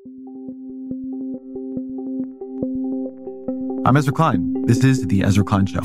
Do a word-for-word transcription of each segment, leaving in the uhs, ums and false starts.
I'm Ezra Klein. This is The Ezra Klein Show.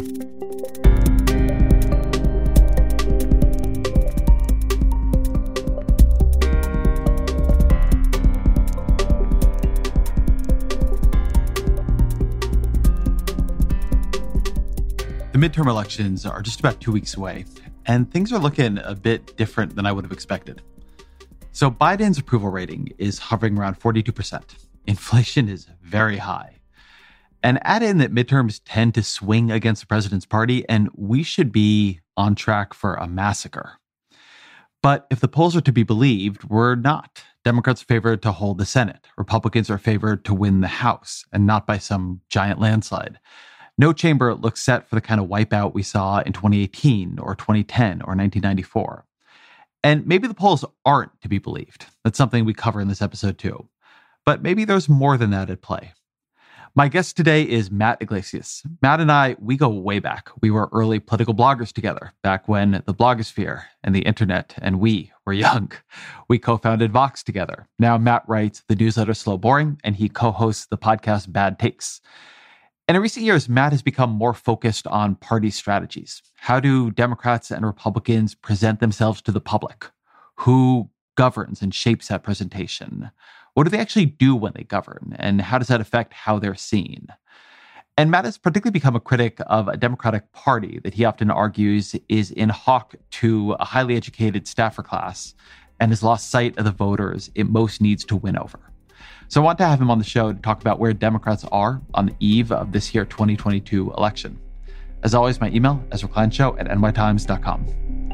The midterm elections are just about two weeks away, and things are looking a bit different than I would have expected. So Biden's approval rating is hovering around forty-two percent. Inflation is very high. And add in that midterms tend to swing against the president's party, and we should be on track for a massacre. But if the polls are to be believed, we're not. Democrats are favored to hold the Senate. Republicans are favored to win the House, and not by some giant landslide. No chamber looks set for the kind of wipeout we saw in twenty eighteen or twenty ten or nineteen ninety-four. And maybe the polls aren't to be believed. That's something we cover in this episode too. But maybe there's more than that at play. My guest today is Matt Yglesias. Matt and I, we go way back. We were early political bloggers together, back when the blogosphere and the internet and we were young. We co-founded Vox together. Now Matt writes the newsletter Slow Boring, and he co-hosts the podcast Bad Takes. And in recent years, Matt has become more focused on party strategies. How do Democrats and Republicans present themselves to the public? Who governs and shapes that presentation? What do they actually do when they govern? And how does that affect how they're seen? And Matt has particularly become a critic of a Democratic Party that he often argues is in hock to a highly educated staffer class and has lost sight of the voters it most needs to win over. So I want to have him on the show to talk about where Democrats are on the eve of this year twenty twenty-two election. As always, my email, ezra klein show at n y times dot com.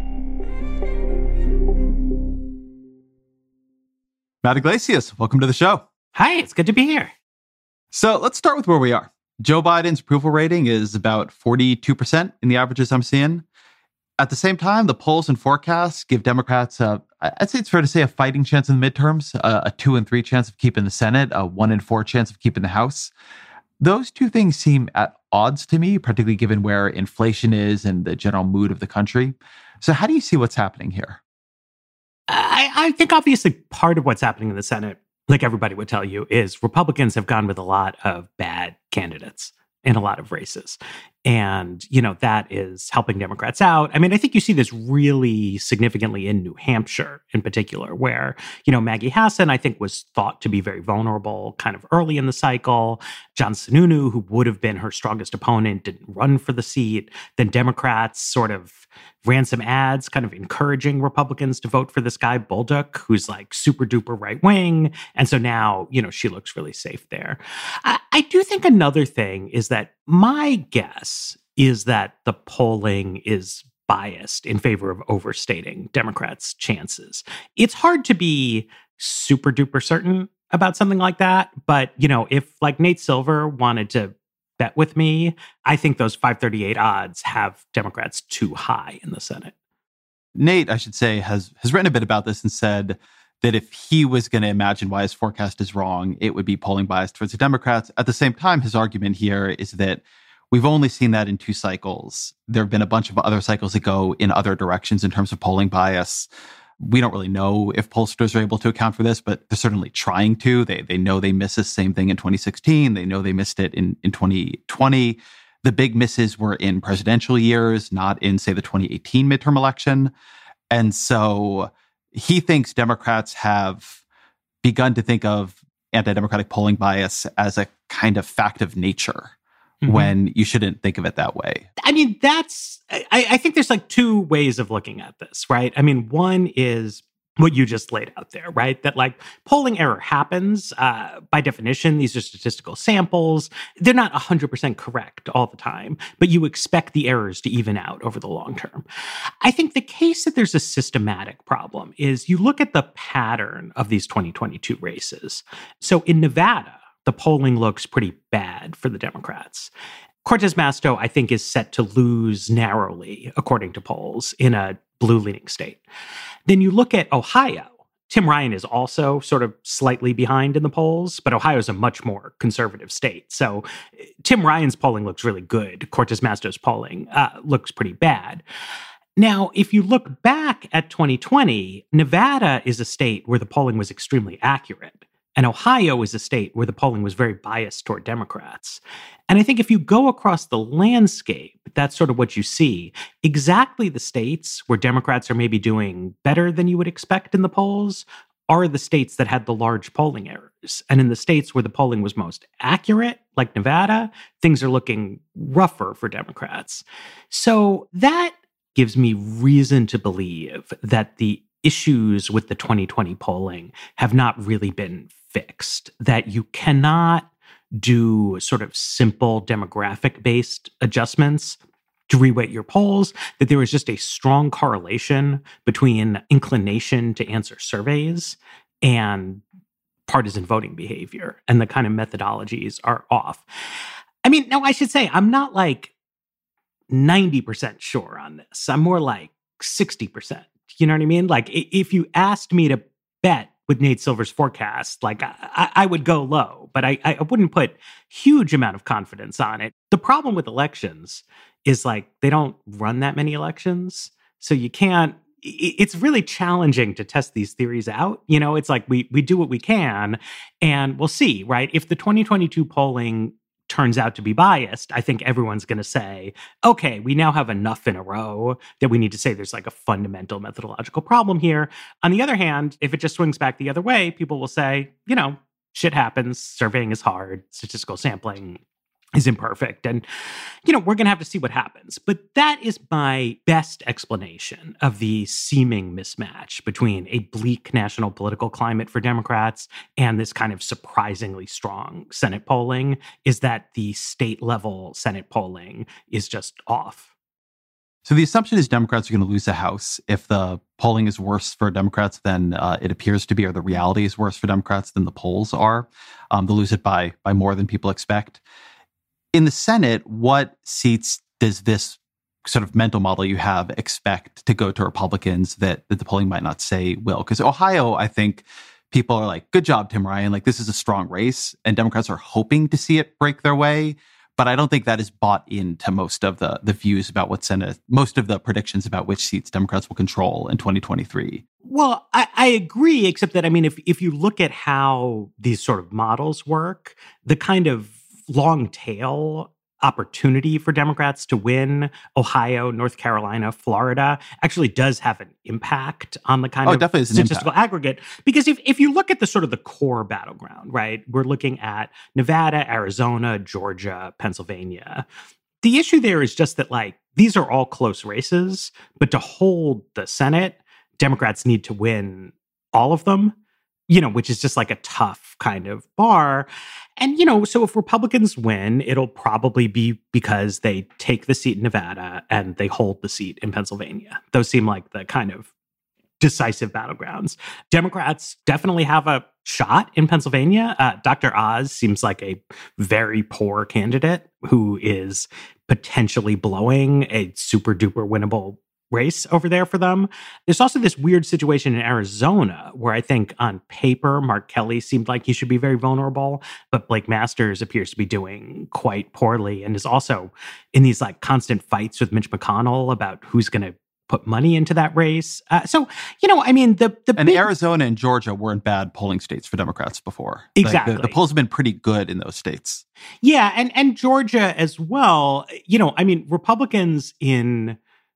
Matt Yglesias, welcome to the show. Hi, it's good to be here. So let's start with where we are. Joe Biden's approval rating is about forty-two percent in the averages I'm seeing. At the same time, the polls and forecasts give Democrats, a, I'd say it's fair to say, a fighting chance in the midterms, a, a two and three chance of keeping the Senate, a one and four chance of keeping the House. Those two things seem at odds to me, particularly given where inflation is and the general mood of the country. So how do you see what's happening here? I, I think obviously part of what's happening in the Senate, like everybody would tell you, is Republicans have gone with a lot of bad candidates in a lot of races. And, you know, that is helping Democrats out. I mean, I think you see this really significantly in New Hampshire in particular, where, you know, Maggie Hassan, I think, was thought to be very vulnerable kind of early in the cycle. John Sununu, who would have been her strongest opponent, didn't run for the seat. Then Democrats sort of ran some ads kind of encouraging Republicans to vote for this guy, Bolduc, who's like super duper right wing. And so now, you know, she looks really safe there. I, I do think another thing is that my guess is that the polling is biased in favor of overstating Democrats' chances. It's hard to be super duper certain about something like that. But, you know, if like Nate Silver wanted to bet with me, I think those five thirty-eight odds have Democrats too high in the Senate. Nate, I should say, has has written a bit about this and said that if he was going to imagine why his forecast is wrong, it would be polling bias towards the Democrats. At the same time, his argument here is that we've only seen that in two cycles. There have been a bunch of other cycles that go in other directions in terms of polling bias. We don't really know if pollsters are able to account for this, but they're certainly trying to. They they know they missed the same thing in twenty sixteen. They know they missed it in, in twenty twenty. The big misses were in presidential years, not in, say, the twenty eighteen midterm election. And so he thinks Democrats have begun to think of anti-democratic polling bias as a kind of fact of nature, mm-hmm. when you shouldn't think of it that way. I mean, that's, I, I think there's like two ways of looking at this, right? I mean, one is what you just laid out there, right? That like polling error happens. Uh, by definition, these are statistical samples. They're not one hundred percent correct all the time, but you expect the errors to even out over the long term. I think the case that there's a systematic problem is you look at the pattern of these twenty twenty-two races. So in Nevada, the polling looks pretty bad for the Democrats. Cortez Masto, I think, is set to lose narrowly, according to polls, in a blue-leaning state. Then you look at Ohio. Tim Ryan is also sort of slightly behind in the polls, but Ohio is a much more conservative state. So Tim Ryan's polling looks really good. Cortez Masto's polling uh, looks pretty bad. Now, if you look back at twenty twenty, Nevada is a state where the polling was extremely accurate. And Ohio is a state where the polling was very biased toward Democrats. And I think if you go across the landscape, that's sort of what you see. Exactly the states where Democrats are maybe doing better than you would expect in the polls are the states that had the large polling errors. And in the states where the polling was most accurate, like Nevada, things are looking rougher for Democrats. So that gives me reason to believe that the issues with the twenty twenty polling have not really been fixed, that you cannot do sort of simple demographic-based adjustments to reweight your polls, that there is just a strong correlation between inclination to answer surveys and partisan voting behavior, and the kind of methodologies are off. I mean, now I should say, I'm not like ninety percent sure on this. I'm more like sixty percent. You know what I mean? Like, if you asked me to bet with Nate Silver's forecast, like I, I would go low, but I, I wouldn't put huge amount of confidence on it. The problem with elections is like they don't run that many elections. So you can't, it's really challenging to test these theories out. You know, it's like we we do what we can and we'll see, right? If the twenty twenty-two polling turns out to be biased, I think everyone's going to say, okay, we now have enough in a row that we need to say there's like a fundamental methodological problem here. On the other hand, if it just swings back the other way, people will say, you know, shit happens, surveying is hard, statistical sampling is imperfect. And, you know, we're going to have to see what happens. But that is my best explanation of the seeming mismatch between a bleak national political climate for Democrats and this kind of surprisingly strong Senate polling, is that the state level Senate polling is just off. So the assumption is Democrats are going to lose the House if the polling is worse for Democrats than uh, it appears to be, or the reality is worse for Democrats than the polls are. Um, they'll lose it by by more than people expect. In the Senate, what seats does this sort of mental model you have expect to go to Republicans that, that the polling might not say will? Because Ohio, I think people are like, good job, Tim Ryan. Like, this is a strong race. And Democrats are hoping to see it break their way. But I don't think that is bought into most of the, the views about what Senate, most of the predictions about which seats Democrats will control in twenty twenty-three. Well, I, I agree, except that, I mean, if if you look at how these sort of models work, the kind of long tail opportunity for Democrats to win Ohio, North Carolina, Florida actually does have an impact on the kind oh, of definitely statistical aggregate. Because if, if you look at the sort of the core battleground, right, we're looking at Nevada, Arizona, Georgia, Pennsylvania. The issue there is just that, like, these are all close races, but to hold the Senate, Democrats need to win all of them, you know, which is just like a tough kind of bar. And, you know, so if Republicans win, it'll probably be because they take the seat in Nevada and they hold the seat in Pennsylvania. Those seem like the kind of decisive battlegrounds. Democrats definitely have a shot in Pennsylvania. Uh, Doctor Oz seems like a very poor candidate who is potentially blowing a super duper winnable race over there for them. There's also this weird situation in Arizona where I think on paper, Mark Kelly seemed like he should be very vulnerable, but Blake Masters appears to be doing quite poorly and is also in these like constant fights with Mitch McConnell about who's going to put money into that race. Uh, so, you know, I mean, the the and big... Arizona and Georgia weren't bad polling states for Democrats before. Exactly. Like the, the polls have been pretty good in those states. Yeah, and and Georgia as well. You know, I mean, Republicans in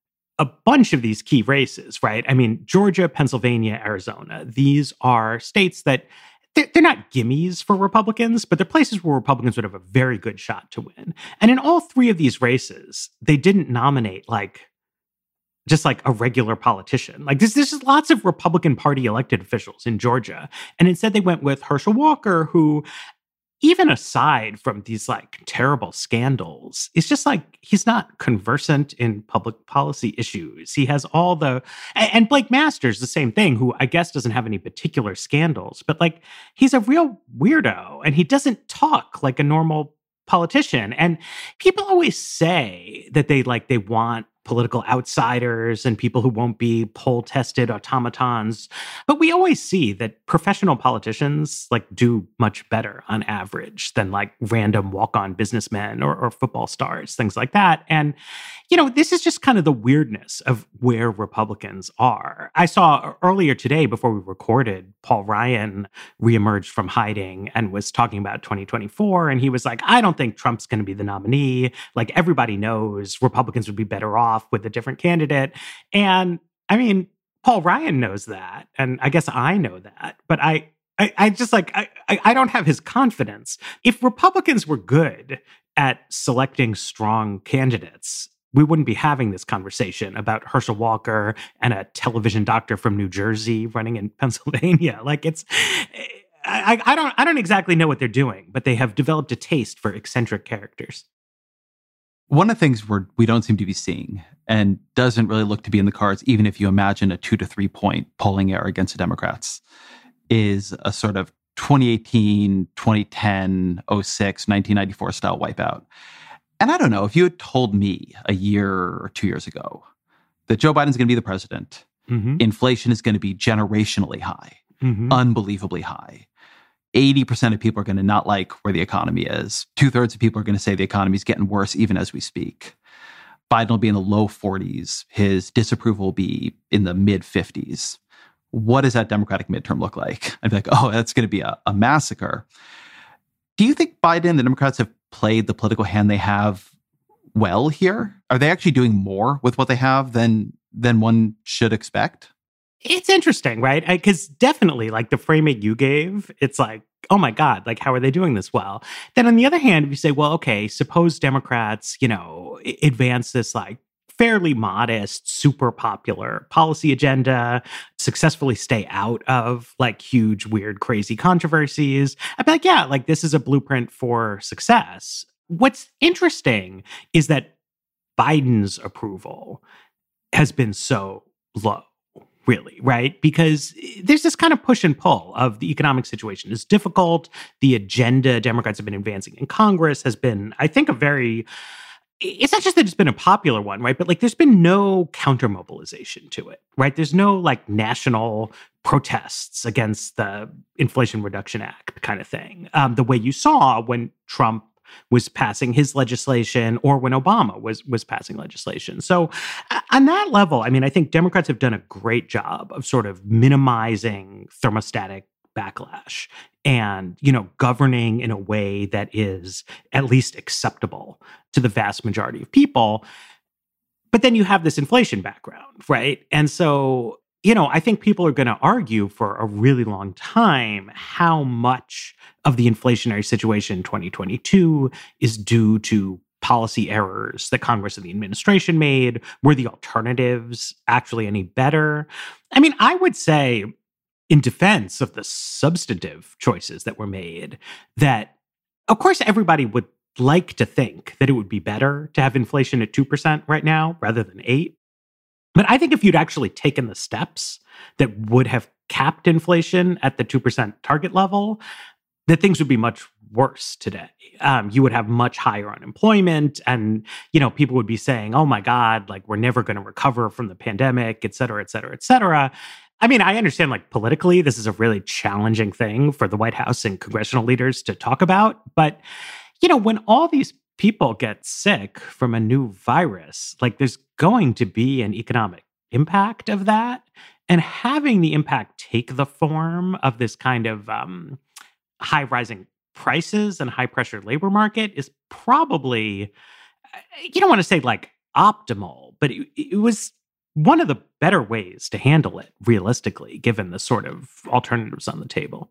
a bunch of these key races, right? I mean, Georgia, Pennsylvania, Arizona, these are states that they're, they're not gimmies for Republicans, but they're places where Republicans would have a very good shot to win. And in all three of these races, they didn't nominate like just like a regular politician. Like this, there's just lots of Republican Party elected officials in Georgia. And instead they went with Herschel Walker, who, even aside from these like terrible scandals, it's just like he's not conversant in public policy issues. He has all the, and Blake Masters, the same thing, who I guess doesn't have any particular scandals, but like he's a real weirdo and he doesn't talk like a normal politician. And people always say that they like, they want political outsiders and people who won't be poll-tested automatons. But we always see that professional politicians like do much better on average than like random walk-on businessmen or, or football stars, things like that. And, you know, this is just kind of the weirdness of where Republicans are. I saw earlier today, before we recorded, Paul Ryan reemerged from hiding and was talking about twenty twenty-four. And he was like, I don't think Trump's going to be the nominee. Like, everybody knows Republicans would be better off with a different candidate. And I mean, Paul Ryan knows that. And I guess I know that. But I I, I just like, I, I don't have his confidence. If Republicans were good at selecting strong candidates, we wouldn't be having this conversation about Herschel Walker and a television doctor from New Jersey running in Pennsylvania. Like, it's, I, I don't, I don't exactly know what they're doing, but they have developed a taste for eccentric characters. One of the things we're, we don't seem to be seeing, and doesn't really look to be in the cards, even if you imagine a two to three point polling error against the Democrats, is a sort of twenty eighteen, twenty ten, oh six, nineteen ninety-four style wipeout. And I don't know, if you had told me a year or two years ago that Joe Biden's going to be the president, mm-hmm. inflation is going to be generationally high, mm-hmm. unbelievably high, eighty percent of people are going to not like where the economy is. Two-thirds of people are going to say the economy is getting worse even as we speak. Biden will be in the low forties. His disapproval will be in the mid-fifties. What does that Democratic midterm look like? I'd be like, oh, that's going to be a, a massacre. Do you think Biden and the Democrats have played the political hand they have well here? Are they actually doing more with what they have than than one should expect? It's interesting, right? Because definitely, like, the framing you gave, it's like, oh my God, like, how are they doing this well? Then on the other hand, if you say, well, okay, suppose Democrats, you know, advance this like fairly modest, super popular policy agenda, successfully stay out of like huge, weird, crazy controversies. I'd be like, yeah, like, this is a blueprint for success. What's interesting is that Biden's approval has been so low. Really, right? Because there's this kind of push and pull of the economic situation is difficult. The agenda Democrats have been advancing in Congress has been, I think, a very, it's not just that it's been a popular one, right? But like, there's been no counter mobilization to it, right? There's no like national protests against the Inflation Reduction Act kind of thing. Um, the way you saw when Trump was passing his legislation or when Obama was was passing legislation. So uh, on that level, I mean, I think Democrats have done a great job of sort of minimizing thermostatic backlash and, you know, governing in a way that is at least acceptable to the vast majority of people. But then you have this inflation background, right? And so, you know, I think people are going to argue for a really long time how much of the inflationary situation in twenty twenty-two is due to policy errors that Congress and the administration made. Were the alternatives actually any better? I mean, I would say, in defense of the substantive choices that were made, that, of course, everybody would like to think that it would be better to have inflation at two percent right now rather than eight. But I think if you'd actually taken the steps that would have capped inflation at the two percent target level, that things would be much worse today. Um, you would have much higher unemployment, and, you know, people would be saying, oh my God, like, we're never going to recover from the pandemic, et cetera, et cetera, et cetera. I mean, I understand, like, politically, this is a really challenging thing for the White House and congressional leaders to talk about. But, you know, when all these people get sick from a new virus, like, there's going to be an economic impact of that. And having the impact take the form of this kind of um, high rising prices and high pressure labor market is probably, you don't want to say like optimal, but it, it was one of the better ways to handle it realistically, given the sort of alternatives on the table.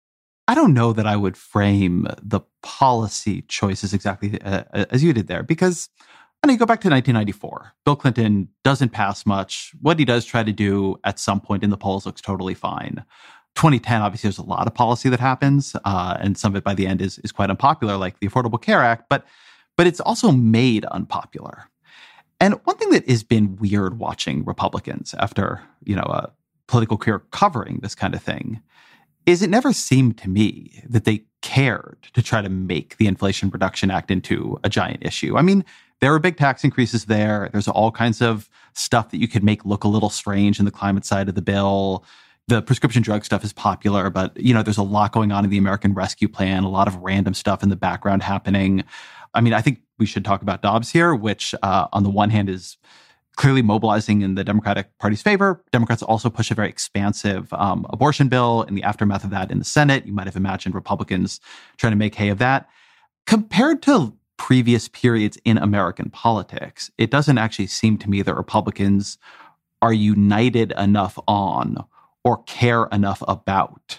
I don't know that I would frame the policy choices exactly uh, as you did there, because when you go back to nineteen ninety-four, Bill Clinton doesn't pass much. What he does try to do at some point in the polls looks totally fine. twenty ten, obviously, there's a lot of policy that happens, uh, and some of it by the end is is quite unpopular, like the Affordable Care Act, but but it's also made unpopular. And one thing that has been weird watching Republicans after, you know, a political career covering this kind of thing is it never seemed to me that they cared to try to make the Inflation Reduction Act into a giant issue. I mean, there were big tax increases there. There's all kinds of stuff that you could make look a little strange in the climate side of the bill. The prescription drug stuff is popular, but, you know, there's a lot going on in the American Rescue Plan, a lot of random stuff in the background happening. I mean, I think we should talk about Dobbs here, which uh, on the one hand is clearly mobilizing in the Democratic Party's favor. Democrats also push a very expansive um, abortion bill in the aftermath of that in the Senate. You might have imagined Republicans trying to make hay of that. Compared to previous periods in American politics, it doesn't actually seem to me that Republicans are united enough on or care enough about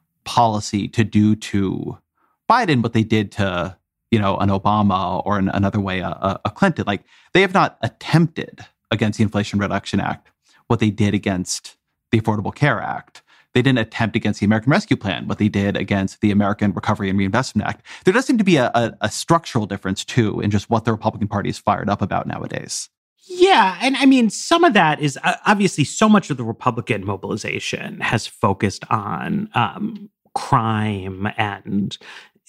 policy to do to Biden what they did to, you know, an Obama or in another way, a, a Clinton. Like, they have not attempted against the Inflation Reduction Act what they did against the Affordable Care Act. They didn't attempt against the American Rescue Plan what they did against the American Recovery and Reinvestment Act. There does seem to be a, a, a structural difference, too, in just what the Republican Party is fired up about nowadays. Yeah. And I mean, some of that is uh, obviously so much of the Republican mobilization has focused on um, crime and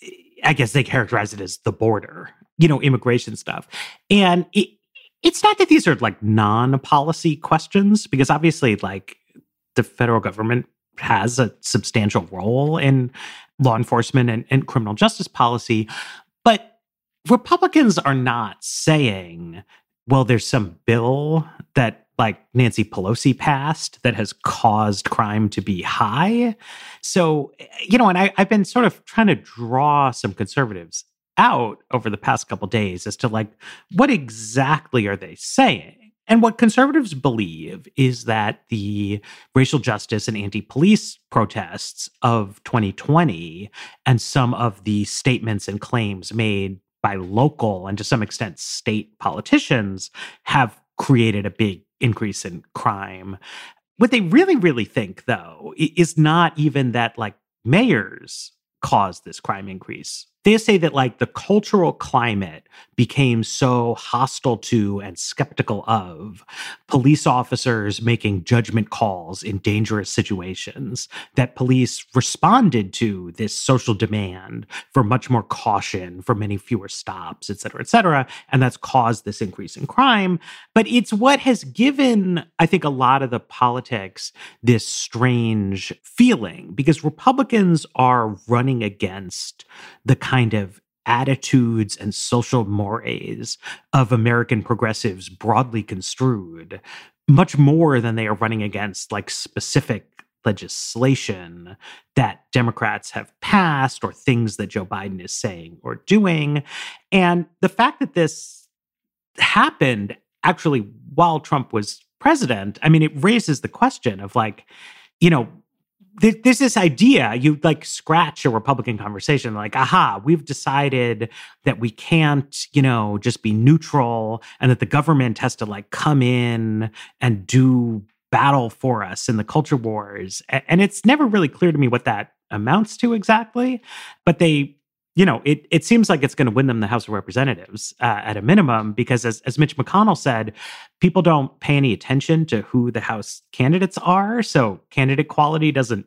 I guess they characterize it as the border, you know, immigration stuff. And it, it's not that these are like non-policy questions, because obviously like the federal government has a substantial role in law enforcement and, and criminal justice policy. But Republicans are not saying, well, there's some bill that like Nancy Pelosi passed that has caused crime to be high. So, you know, and I, I've been sort of trying to draw some conservatives out over the past couple of days as to like, what exactly are they saying? And what conservatives believe is that the racial justice and anti-police protests of twenty twenty and some of the statements and claims made by local and to some extent state politicians have created a big increase in crime. What they really, really think, though, is not even that like mayors caused this crime increase. They say that like the cultural climate became so hostile to and skeptical of police officers making judgment calls in dangerous situations that police responded to this social demand for much more caution, for many fewer stops, et cetera, et cetera. And that's caused this increase in crime. But it's what has given, I think, a lot of the politics this strange feeling, because Republicans are running against the kind of attitudes and social mores of American progressives broadly construed, much more than they are running against like specific legislation that Democrats have passed or things that Joe Biden is saying or doing. And the fact that this happened actually while Trump was president, I mean, it raises the question of like, you know, there's this idea, you like scratch a Republican conversation, like, aha, we've decided that we can't, you know, just be neutral and that the government has to like come in and do battle for us in the culture wars. And it's never really clear to me what that amounts to exactly, but they, you know, it it seems like it's going to win them the House of Representatives uh, at a minimum, because as, as Mitch McConnell said, people don't pay any attention to who the House candidates are. So candidate quality doesn't.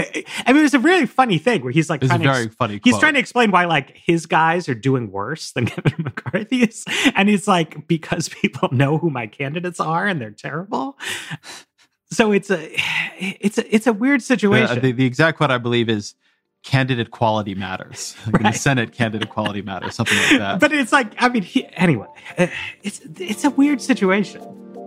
I mean, it's a really funny thing where he's like, it's trying a very to, funny. He's quote. trying to explain why like his guys are doing worse than Kevin McCarthy's, and he's like, because people know who my candidates are and they're terrible. So it's a it's a it's a weird situation. Uh, the, the exact quote I believe is, candidate quality matters. Like right. In the Senate, candidate quality matters, something like that. But it's like, I mean, he, anyway, it's it's a weird situation.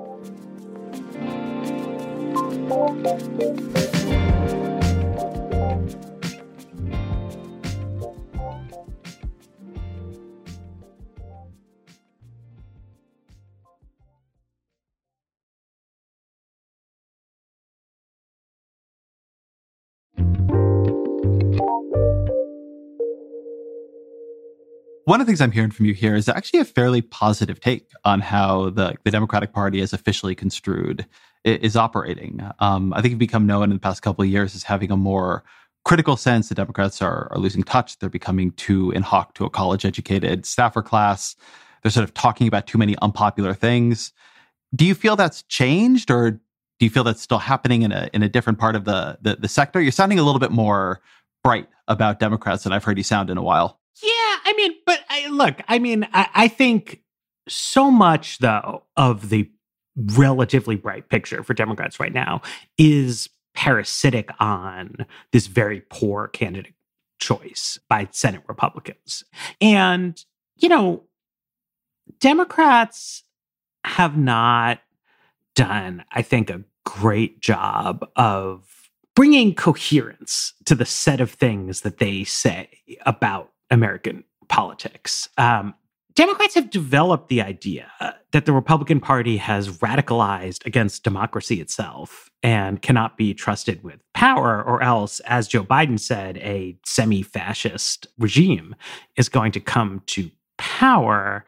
One of the things I'm hearing from you here is actually a fairly positive take on how the, the Democratic Party, as officially construed, is operating. Um, I think it's become known in the past couple of years as having a more critical sense. The Democrats are, are losing touch. They're becoming too in hoc to a college-educated staffer class. They're sort of talking about too many unpopular things. Do you feel that's changed, or do you feel that's still happening in a in a different part of the the, the sector? You're sounding a little bit more bright about Democrats than I've heard you sound in a while. Yeah, I mean, but I, look, I mean, I, I think so much, though, of the relatively bright picture for Democrats right now is parasitic on this very poor candidate choice by Senate Republicans. And, you know, Democrats have not done, I think, a great job of bringing coherence to the set of things that they say about American politics. Um, Democrats have developed the idea that the Republican Party has radicalized against democracy itself and cannot be trusted with power, or else, as Joe Biden said, a semi-fascist regime is going to come to power.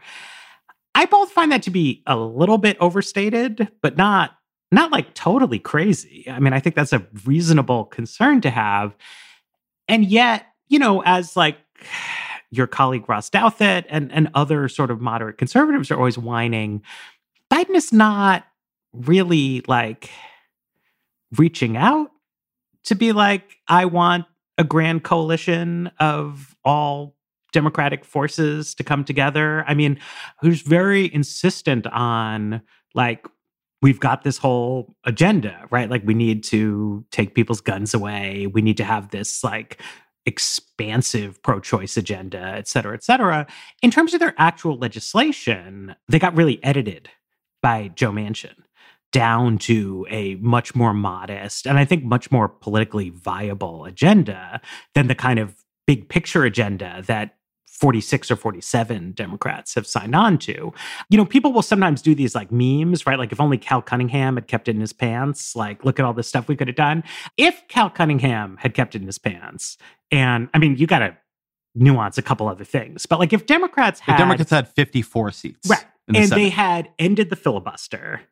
I both find that to be a little bit overstated, but not not like totally crazy. I mean, I think that's a reasonable concern to have. And yet, you know, as like your colleague Ross Douthat and, and other sort of moderate conservatives are always whining, Biden is not really like reaching out to be like, I want a grand coalition of all Democratic forces to come together. I mean, who's very insistent on like, we've got this whole agenda, right? Like we need to take people's guns away. We need to have this like expansive pro-choice agenda, et cetera, et cetera. In terms of their actual legislation, they got really edited by Joe Manchin down to a much more modest and I think much more politically viable agenda than the kind of big picture agenda that forty-six or forty-seven Democrats have signed on to. You know, people will sometimes do these like memes, right? Like if only Cal Cunningham had kept it in his pants, like look at all this stuff we could have done. If Cal Cunningham had kept it in his pants, and I mean, you got to nuance a couple other things, but like if Democrats had... The Democrats had fifty-four seats. Right. The and Senate. They had ended the filibuster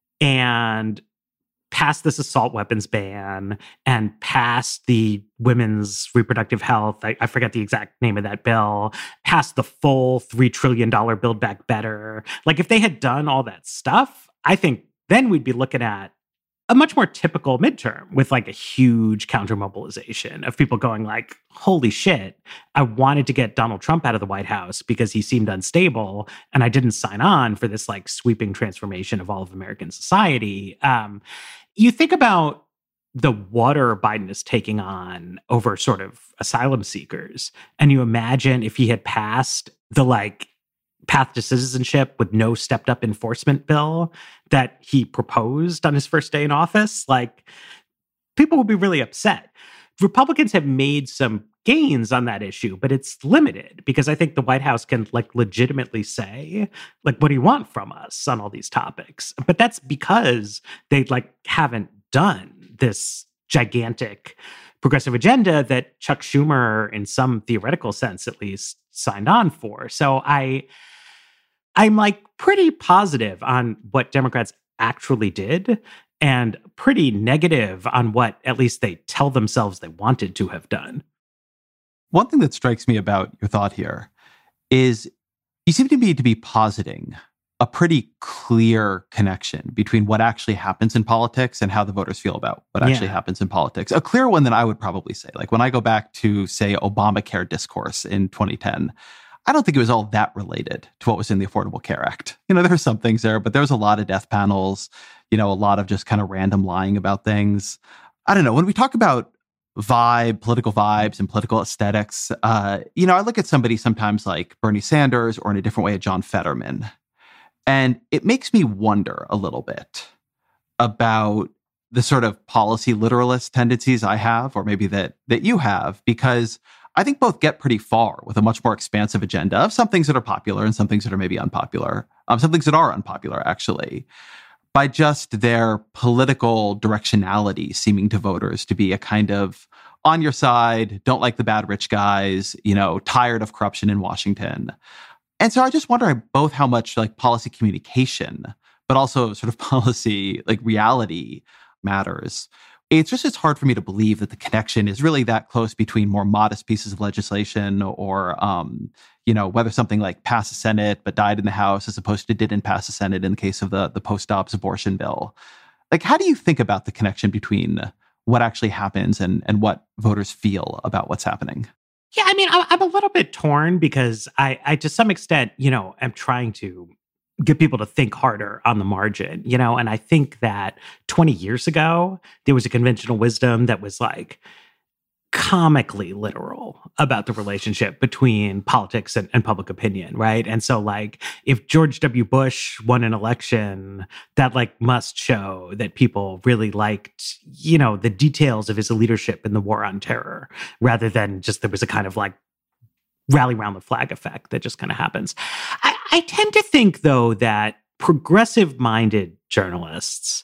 and passed this assault weapons ban and passed the women's reproductive health, I, I forget the exact name of that bill, passed the full three trillion dollars Build Back Better. Like if they had done all that stuff, I think then we'd be looking at a much more typical midterm with like a huge counter mobilization of people going like, holy shit, I wanted to get Donald Trump out of the White House because he seemed unstable and I didn't sign on for this like sweeping transformation of all of American society. Um, You think about the water Biden is taking on over sort of asylum seekers, and you imagine if he had passed the like path to citizenship with no stepped up enforcement bill that he proposed on his first day in office, like people would be really upset. Republicans have made some gains on that issue, but it's limited because I think the White House can like legitimately say, like, what do you want from us on all these topics? But that's because they like haven't done this gigantic progressive agenda that Chuck Schumer, in some theoretical sense at least, signed on for. So I, I'm like pretty positive on what Democrats actually did and pretty negative on what at least they tell themselves they wanted to have done. One thing that strikes me about your thought here is you seem to me to be positing a pretty clear connection between what actually happens in politics and how the voters feel about what actually Yeah. happens in politics. A clear one that I would probably say, like when I go back to, say, Obamacare discourse in twenty ten, I don't think it was all that related to what was in the Affordable Care Act. You know, there were some things there, but there was a lot of death panels, you know, a lot of just kind of random lying about things. I don't know. When we talk about vibe, political vibes and political aesthetics, uh, you know, I look at somebody sometimes like Bernie Sanders or in a different way, John Fetterman. And it makes me wonder a little bit about the sort of policy literalist tendencies I have, or maybe that that you have, because I think both get pretty far with a much more expansive agenda of some things that are popular and some things that are maybe unpopular, um, some things that are unpopular, actually, by just their political directionality seeming to voters to be a kind of on your side, don't like the bad rich guys, you know, tired of corruption in Washington. And so I just wonder both how much like policy communication, but also sort of policy like reality matters. It's just, it's hard for me to believe that the connection is really that close between more modest pieces of legislation or, um, you know, whether something like passed the Senate but died in the House as opposed to didn't pass the Senate in the case of the, the post-Dobbs abortion bill. Like, how do you think about the connection between what actually happens and, and what voters feel about what's happening? Yeah, I mean, I'm a little bit torn because I, I, to some extent, you know, am trying to get people to think harder on the margin, you know? And I think that twenty years ago, there was a conventional wisdom that was like comically literal about the relationship between politics and, and public opinion, right? And so like if George W. Bush won an election, that like must show that people really liked, you know, the details of his leadership in the war on terror, rather than just there was a kind of like rally around the flag effect that just kind of happens. I, I tend to think, though, that progressive-minded journalists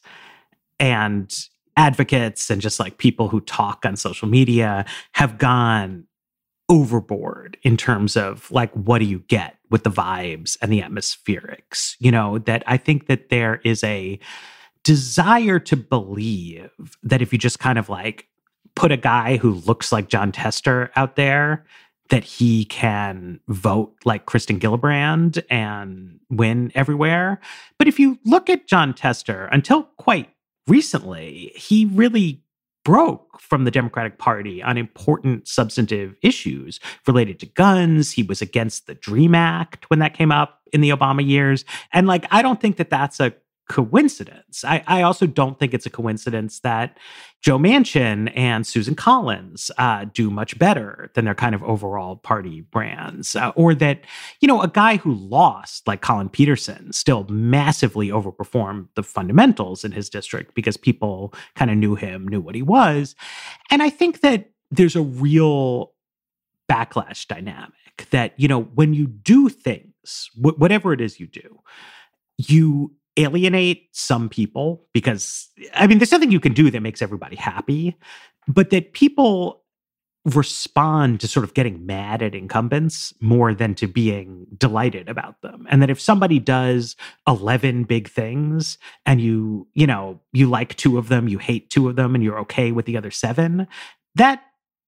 and advocates and just like people who talk on social media have gone overboard in terms of like, what do you get with the vibes and the atmospherics? You know, that I think that there is a desire to believe that if you just kind of like put a guy who looks like Jon Tester out there, that he can vote like Kristen Gillibrand and win everywhere. But if you look at Jon Tester, until quite recently, he really broke from the Democratic Party on important substantive issues related to guns. He was against the DREAM Act when that came up in the Obama years. And like, I don't think that that's a coincidence. I, I also don't think it's a coincidence that Joe Manchin and Susan Collins uh, do much better than their kind of overall party brands, uh, or that, you know, a guy who lost like Colin Peterson still massively overperformed the fundamentals in his district because people kind of knew him, knew what he was. And I think that there's a real backlash dynamic that, you know, when you do things, wh- whatever it is you do, you alienate some people because, I mean, there's nothing you can do that makes everybody happy, but that people respond to sort of getting mad at incumbents more than to being delighted about them. And that if somebody does eleven big things and you, you know, you like two of them, you hate two of them, and you're okay with the other seven, that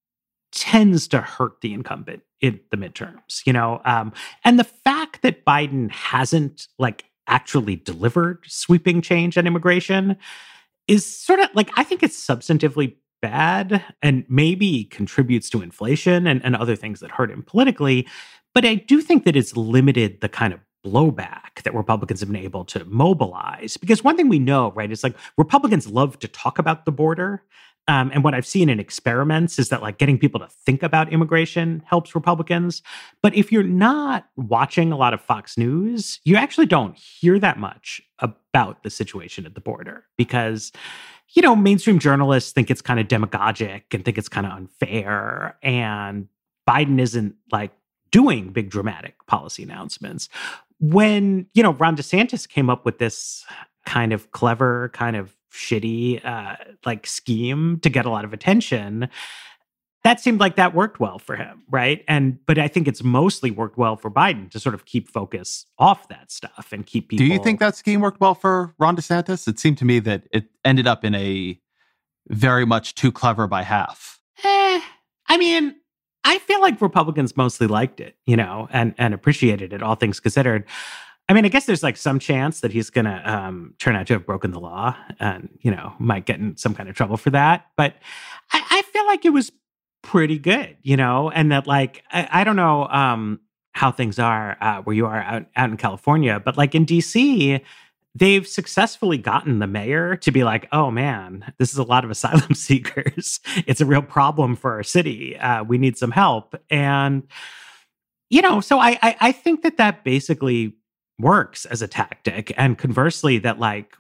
tends to hurt the incumbent in the midterms, you know? Um, and the fact that Biden hasn't like actually delivered sweeping change on immigration is sort of like, I think it's substantively bad and maybe contributes to inflation and, and other things that hurt him politically. But I do think that it's limited the kind of blowback that Republicans have been able to mobilize. Because one thing we know, right, is like Republicans love to talk about the border. Um, and what I've seen in experiments is that like getting people to think about immigration helps Republicans. But if you're not watching a lot of Fox News, you actually don't hear that much about the situation at the border because, you know, mainstream journalists think it's kind of demagogic and think it's kind of unfair. And Biden isn't like doing big dramatic policy announcements. When, you know, Ron DeSantis came up with this kind of clever, kind of shitty uh, like scheme to get a lot of attention, that seemed like that worked well for him, right? And but I think it's mostly worked well for Biden to sort of keep focus off that stuff and keep people. Do you think that scheme worked well for Ron DeSantis? It seemed to me that it ended up in a very much too clever by half. Eh, I mean, I feel like Republicans mostly liked it, you know, and and appreciated it, all things considered. I mean, I guess there's like some chance that he's going to um, turn out to have broken the law and, you know, might get in some kind of trouble for that. But I, I feel like it was pretty good, you know, and that like, I, I don't know um, how things are uh, where you are out, out in California, but like in D C, they've successfully gotten the mayor to be like, oh man, this is a lot of asylum seekers. It's a real problem for our city. Uh, we need some help. And, you know, so I, I, I think that that basically works as a tactic. And conversely, that like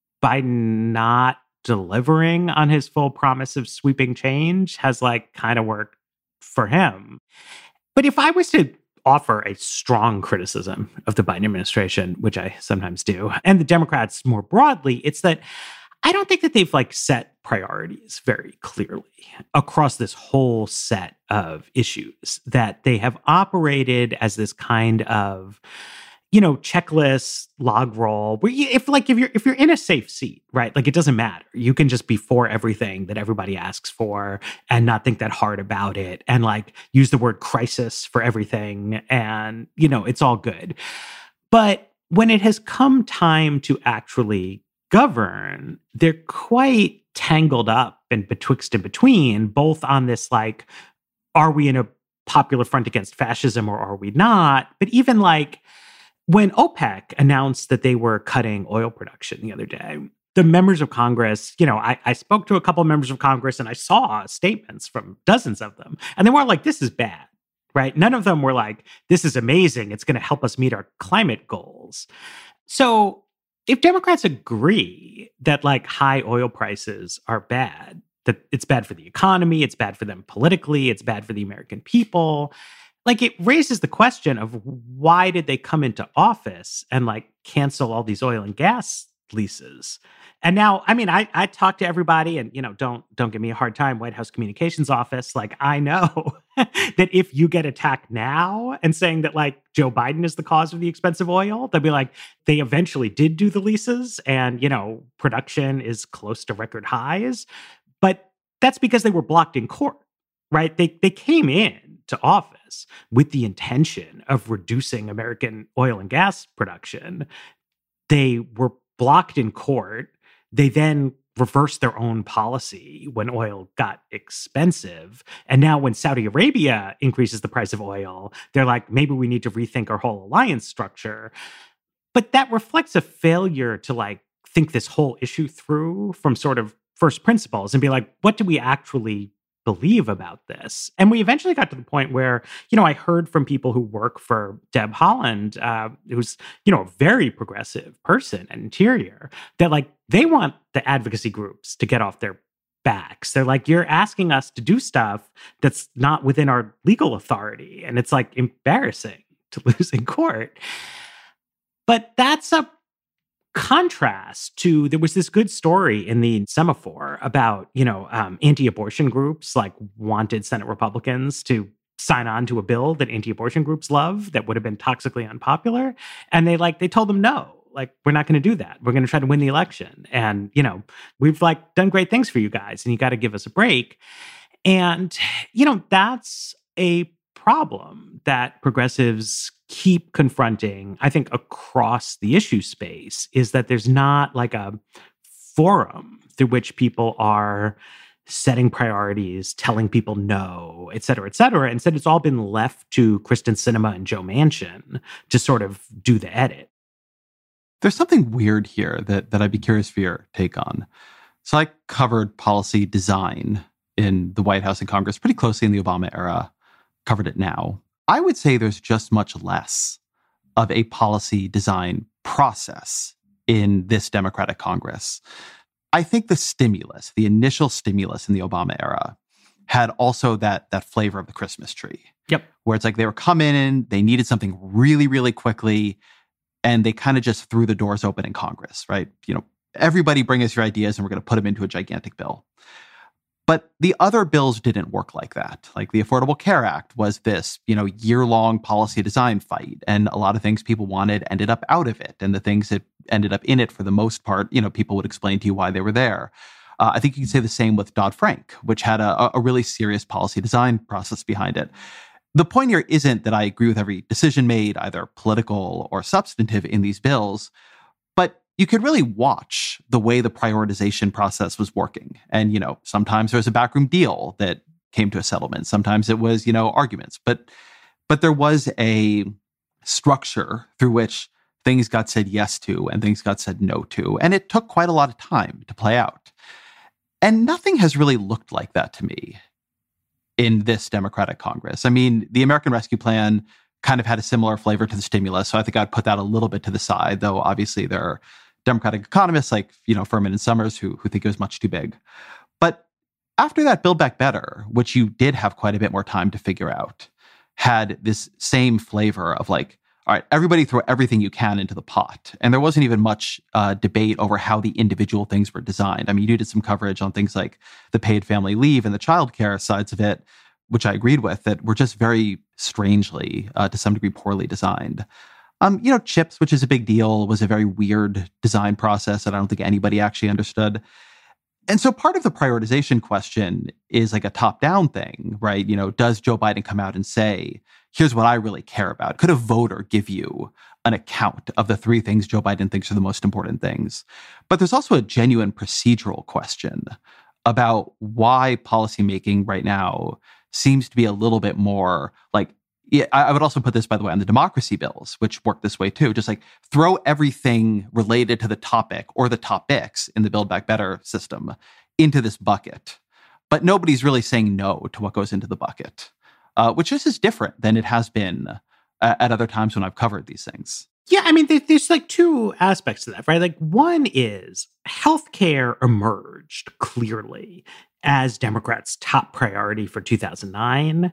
Biden not delivering on his full promise of sweeping change has like kind of worked for him. But if I was to offer a strong criticism of the Biden administration, which I sometimes do, and the Democrats more broadly, it's that I don't think that they've like set priorities very clearly across this whole set of issues, that they have operated as this kind of, you know, checklist, log roll, where you, if like if you're if you're in a safe seat, right? Like it doesn't matter. You can just be for everything that everybody asks for and not think that hard about it, and like use the word crisis for everything, and you know, it's all good. But when it has come time to actually govern, they're quite tangled up and betwixt and between, both on this like, are we in a popular front against fascism or are we not? But even like, When OPEC announced that they were cutting oil production the other day, the members of Congress, you know, I, I spoke to a couple of members of Congress and I saw statements from dozens of them. And they weren't like, this is bad, right? None of them were like, this is amazing. It's going to help us meet our climate goals. So if Democrats agree that like high oil prices are bad, that it's bad for the economy, it's bad for them politically, it's bad for the American people, like it raises the question of why did they come into office and like cancel all these oil and gas leases? And now, I mean, I I talk to everybody, and you know, don't don't give me a hard time, White House Communications Office. Like, I know that if you get attacked now and saying that like Joe Biden is the cause of the expensive oil, they'll be like, they eventually did do the leases, and you know, production is close to record highs, but that's because they were blocked in court, right? They they came in to office with the intention of reducing American oil and gas production. They were blocked in court. They then reversed their own policy when oil got expensive. And now when Saudi Arabia increases the price of oil, they're like, maybe we need to rethink our whole alliance structure. But that reflects a failure to like think this whole issue through from sort of first principles and be like, what do we actually believe about this? And we eventually got to the point where, you know, I heard from people who work for Deb Haaland, uh, who's, you know, a very progressive person at Interior, that like they want the advocacy groups to get off their backs. They're like, you're asking us to do stuff that's not within our legal authority. And it's like embarrassing to lose in court. But that's a contrast to, there was this good story in the Semaphore about, you know, um, anti-abortion groups like wanted Senate Republicans to sign on to a bill that anti-abortion groups love that would have been toxically unpopular. And they like, they told them, no, like, we're not going to do that. We're going to try to win the election. And, you know, we've like done great things for you guys and you got to give us a break. And, you know, that's a problem that progressives keep confronting, I think, across the issue space, is that there's not like a forum through which people are setting priorities, telling people no, et cetera, et cetera. Instead, it's all been left to Kristen Sinema and Joe Manchin to sort of do the edit. There's something weird here that, that I'd be curious for your take on. So I covered policy design in the White House and Congress pretty closely in the Obama era, covered it now. I would say there's just much less of a policy design process in this Democratic Congress. I think the stimulus, the initial stimulus in the Obama era, had also that, that flavor of the Christmas tree. Yep. Where it's like they were coming in, they needed something really, really quickly, and they kind of just threw the doors open in Congress, right? You know, everybody bring us your ideas and we're going to put them into a gigantic bill. But the other bills didn't work like that. Like the Affordable Care Act was this, you know, year-long policy design fight. And a lot of things people wanted ended up out of it. And the things that ended up in it, for the most part, you know, people would explain to you why they were there. Uh, I think you can say the same with Dodd-Frank, which had a, a really serious policy design process behind it. The point here isn't that I agree with every decision made, either political or substantive, in these bills, but you could really watch the way the prioritization process was working. And, you know, sometimes there was a backroom deal that came to a settlement. Sometimes it was, you know, arguments. But but there was a structure through which things got said yes to and things got said no to. And it took quite a lot of time to play out. And nothing has really looked like that to me in this Democratic Congress. I mean, the American Rescue Plan kind of had a similar flavor to the stimulus. So I think I'd put that a little bit to the side, though obviously there are Democratic economists like, you know, Furman and Summers who, who think it was much too big. But after that, Build Back Better, which you did have quite a bit more time to figure out, had this same flavor of like, all right, everybody throw everything you can into the pot. And there wasn't even much uh, debate over how the individual things were designed. I mean, you did some coverage on things like the paid family leave and the childcare sides of it, which I agreed with, that were just very strangely, uh, to some degree, poorly designed. Um, you know, CHIPS, which is a big deal, was a very weird design process that I don't think anybody actually understood. And so part of the prioritization question is like a top-down thing, right? You know, does Joe Biden come out and say, here's what I really care about? Could a voter give you an account of the three things Joe Biden thinks are the most important things? But there's also a genuine procedural question about why policymaking right now seems to be a little bit more like Yeah, I I would also put this, by the way, on the democracy bills, which work this way too. Just like throw everything related to the topic or the topics in the Build Back Better system into this bucket. But nobody's really saying no to what goes into the bucket, uh, which just is different than it has been uh, at other times when I've covered these things. Yeah, I mean, there, there's like two aspects to that, right? Like one is healthcare emerged clearly as Democrats' top priority for two thousand nine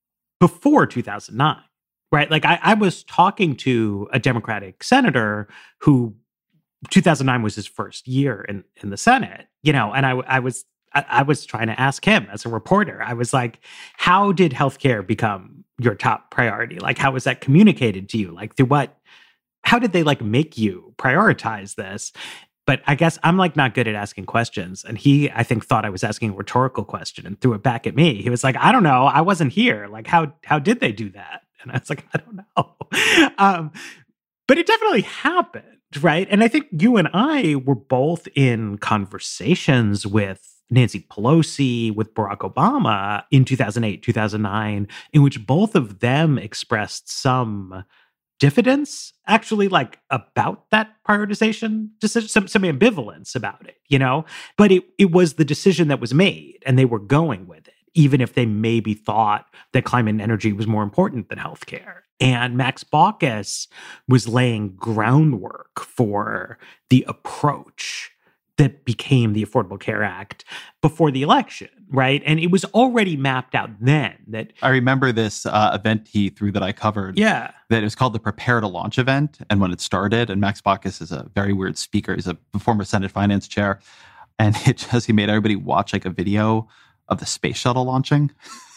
before two thousand nine, right? Like I, I was talking to a Democratic senator who two thousand nine was his first year in, in the Senate, you know, and I, I was I, I was trying to ask him as a reporter. I was like, how did healthcare become your top priority? Like, how was that communicated to you? Like, through what? How did they like make you prioritize this? But I guess I'm like not good at asking questions. And he, I think, thought I was asking a rhetorical question and threw it back at me. He was like, I don't know. I wasn't here. Like, how how did they do that? And I was like, I don't know. um, but it definitely happened, right? And I think you and I were both in conversations with Nancy Pelosi, with Barack Obama in two thousand eight, two thousand nine, in which both of them expressed some diffidence, actually, like about that prioritization decision, some, some ambivalence about it, you know? But it, it was the decision that was made and they were going with it, even if they maybe thought that climate and energy was more important than healthcare. And Max Baucus was laying groundwork for the approach that became the Affordable Care Act before the election, right? And it was already mapped out then that... I remember this uh, event he threw that I covered. Yeah. That it was called the Prepare to Launch event. And when it started, and Max Baucus is a very weird speaker. He's a former Senate finance chair. And it just, he made everybody watch like a video of the space shuttle launching.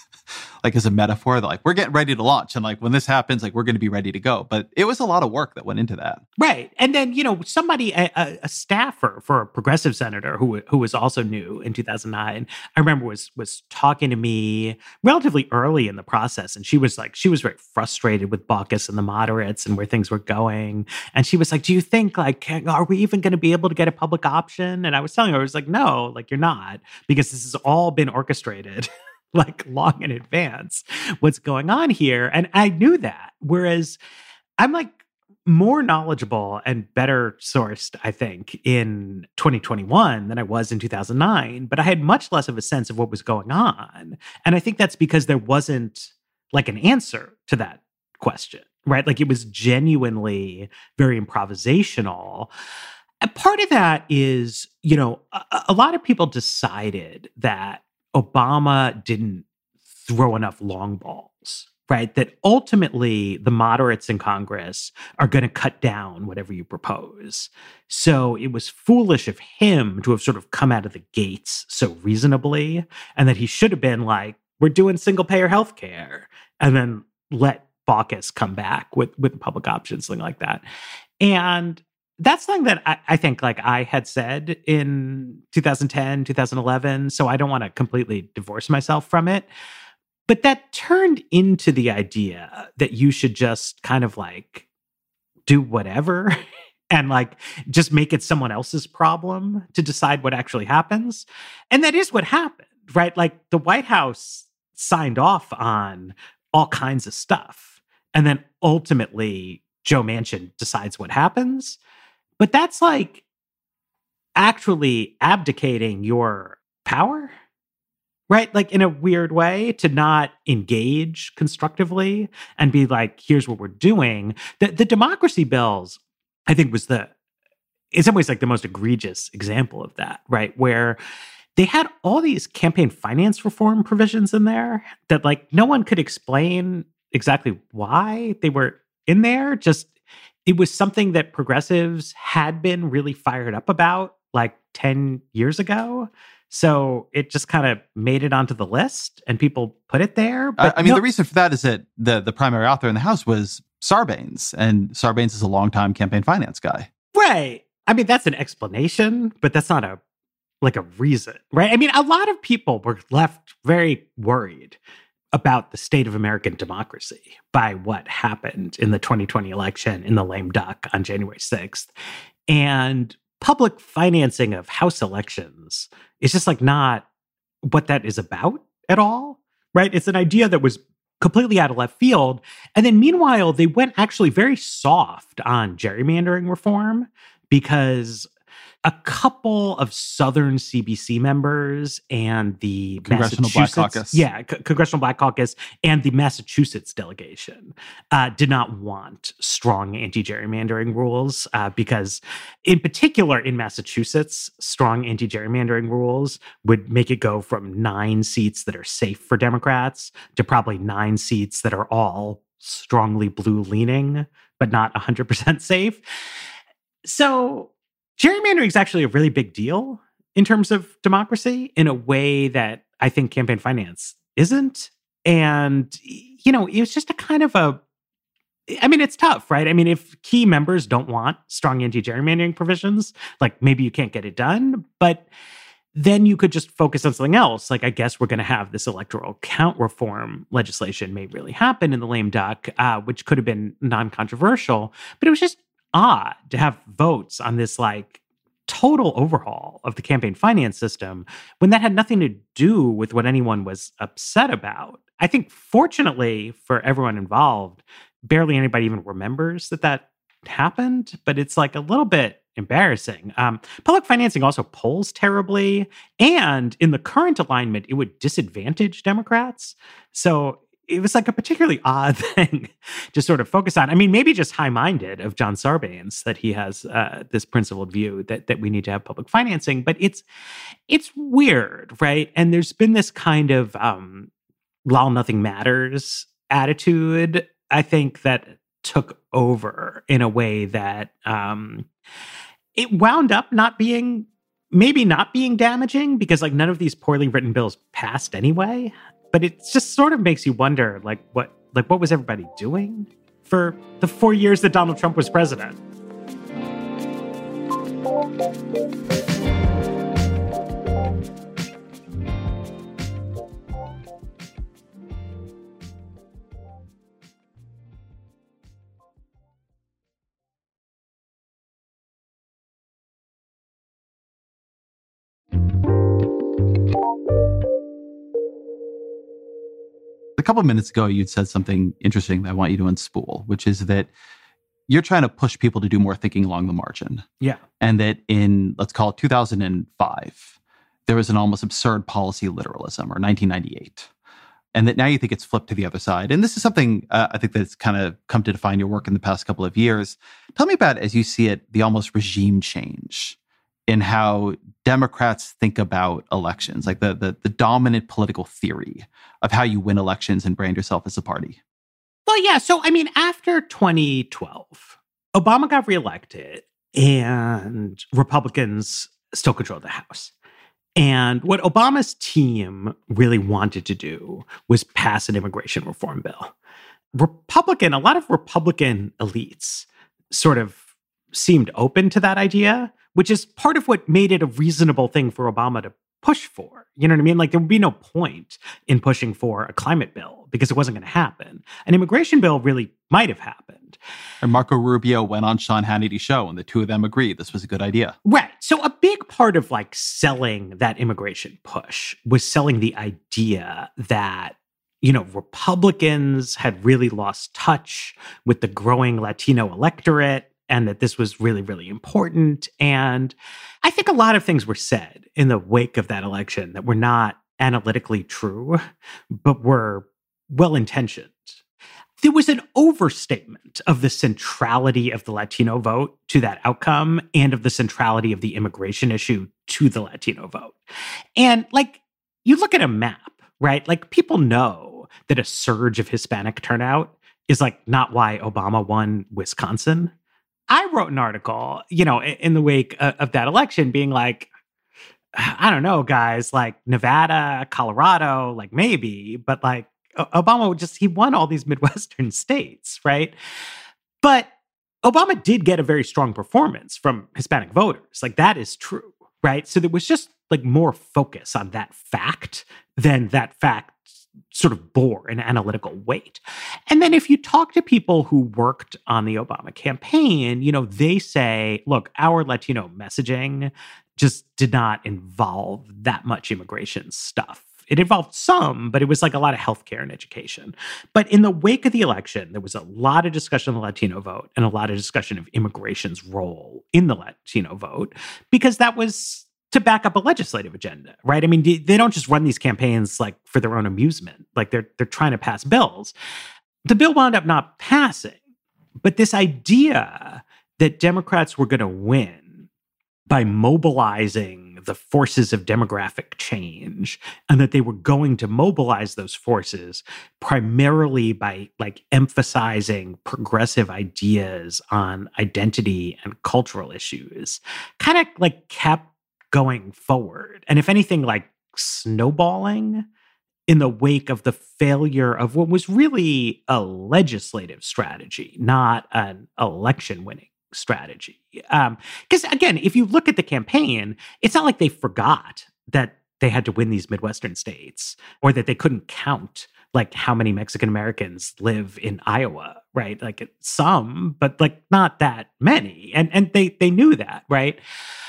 Like as a metaphor, they're like, we're getting ready to launch. And like, when this happens, like, we're going to be ready to go. But it was a lot of work that went into that. Right. And then, you know, somebody, a, a staffer for a progressive senator who who was also new in two thousand nine, I remember was was talking to me relatively early in the process. And she was like, she was very frustrated with Baucus and the moderates and where things were going. And she was like, do you think like, are we even going to be able to get a public option? And I was telling her, I was like, no, like you're not, because this has all been orchestrated like long in advance, what's going on here. And I knew that. Whereas I'm like more knowledgeable and better sourced, I think, in twenty twenty-one than I was in two thousand nine, but I had much less of a sense of what was going on. And I think that's because there wasn't like an answer to that question, right? Like it was genuinely very improvisational. And part of that is, you know, a, a lot of people decided that Obama didn't throw enough long balls, right? That ultimately the moderates in Congress are going to cut down whatever you propose. So it was foolish of him to have sort of come out of the gates so reasonably, and that he should have been like, we're doing single payer healthcare, and then let Baucus come back with, with public options, something like that. And that's something that I, I think like I had said in two thousand ten, two thousand eleven. So I don't want to completely divorce myself from it. But that turned into the idea that you should just kind of like do whatever and like just make it someone else's problem to decide what actually happens. And that is what happened, right? Like the White House signed off on all kinds of stuff. And then ultimately Joe Manchin decides what happens. But that's like actually abdicating your power, right? Like in a weird way, to not engage constructively and be like, here's what we're doing. The, the democracy bills, I think, was the, in some ways, like the most egregious example of that, right? Where they had all these campaign finance reform provisions in there that like no one could explain exactly why they were in there. Just it was something that progressives had been really fired up about like ten years ago. So it just kind of made it onto the list and people put it there. But I, I mean, no- the reason for that is that the, the primary author in the House was Sarbanes, and Sarbanes is a longtime campaign finance guy. Right. I mean, that's an explanation, but that's not a like a reason, right? I mean, a lot of people were left very worried about the state of American democracy by what happened in the twenty twenty election in the lame duck on January sixth. And public financing of House elections is just like not what that is about at all, right? It's an idea that was completely out of left field. And then meanwhile, they went actually very soft on gerrymandering reform because a couple of Southern C B C members and the Congressional Black Caucus. Yeah, C- Congressional Black Caucus and the Massachusetts delegation uh, did not want strong anti-gerrymandering rules uh, because, in particular, in Massachusetts, strong anti-gerrymandering rules would make it go from nine seats that are safe for Democrats to probably nine seats that are all strongly blue-leaning, but not one hundred percent safe. So gerrymandering is actually a really big deal in terms of democracy in a way that I think campaign finance isn't. And, you know, it was just a kind of a, I mean, it's tough, right? I mean, if key members don't want strong anti-gerrymandering provisions, like maybe you can't get it done, but then you could just focus on something else. Like, I guess we're going to have this electoral count reform legislation may really happen in the lame duck, uh, which could have been non-controversial, but it was just odd to have votes on this like total overhaul of the campaign finance system when that had nothing to do with what anyone was upset about. I think fortunately for everyone involved, barely anybody even remembers that that happened, but it's like a little bit embarrassing. Um, public financing also polls terribly, and in the current alignment, it would disadvantage Democrats. So it was like a particularly odd thing to sort of focus on. I mean, maybe just high-minded of John Sarbanes that he has uh, this principled view that that we need to have public financing, but it's it's weird, right? And there's been this kind of um, lol, nothing matters attitude, I think, that took over in a way that um, it wound up not being, maybe not being damaging because like none of these poorly written bills passed anyway. But it just sort of makes you wonder, like, what like what was everybody doing for the four years that Donald Trump was president? A couple of minutes ago, you'd said something interesting that I want you to unspool, which is that you're trying to push people to do more thinking along the margin. Yeah. And that in, let's call it two thousand five, there was an almost absurd policy literalism, or nineteen ninety-eight. And that now you think it's flipped to the other side. And this is something uh, I think that's kind of come to define your work in the past couple of years. Tell me about, as you see it, the almost regime change in how Democrats think about elections, like the, the the dominant political theory of how you win elections and brand yourself as a party. Well, yeah. So, I mean, after twenty twelve, Obama got reelected and Republicans still controlled the House. And what Obama's team really wanted to do was pass an immigration reform bill. Republican, a lot of Republican elites sort of seemed open to that idea, which is part of what made it a reasonable thing for Obama to push for. You know what I mean? Like, there would be no point in pushing for a climate bill because it wasn't going to happen. An immigration bill really might have happened. And Marco Rubio went on Sean Hannity's show, and the two of them agreed this was a good idea. Right. So a big part of like selling that immigration push was selling the idea that, you know, Republicans had really lost touch with the growing Latino electorate, and that this was really, really important. And I think a lot of things were said in the wake of that election that were not analytically true, but were well-intentioned. There was an overstatement of the centrality of the Latino vote to that outcome and of the centrality of the immigration issue to the Latino vote. And like, you look at a map, right? Like, people know that a surge of Hispanic turnout is like not why Obama won Wisconsin. I wrote an article, you know, in the wake of that election being like, I don't know, guys, like Nevada, Colorado, like maybe, but like Obama just, he won all these Midwestern states, right? But Obama did get a very strong performance from Hispanic voters. Like, that is true, right? So there was just like more focus on that fact than that fact sort of bore an analytical weight. And then if you talk to people who worked on the Obama campaign, you know, they say, look, our Latino messaging just did not involve that much immigration stuff It involved some, but it was like a lot of healthcare and education. But in the wake of the election, there was a lot of discussion of the Latino vote and a lot of discussion of immigration's role in the Latino vote, because that was to back up a legislative agenda, right? I mean, they don't just run these campaigns like for their own amusement. Like they're they're trying to pass bills. The bill wound up not passing, but this idea that Democrats were going to win by mobilizing the forces of demographic change, and that they were going to mobilize those forces primarily by like emphasizing progressive ideas on identity and cultural issues, kind of like kept going forward. And if anything, like snowballing in the wake of the failure of what was really a legislative strategy, not an election winning strategy. Um, because again, if you look at the campaign, it's not like they forgot that they had to win these Midwestern states or that they couldn't count like how many Mexican Americans live in Iowa, right? Like some, but like not that many. And and they they knew that, right?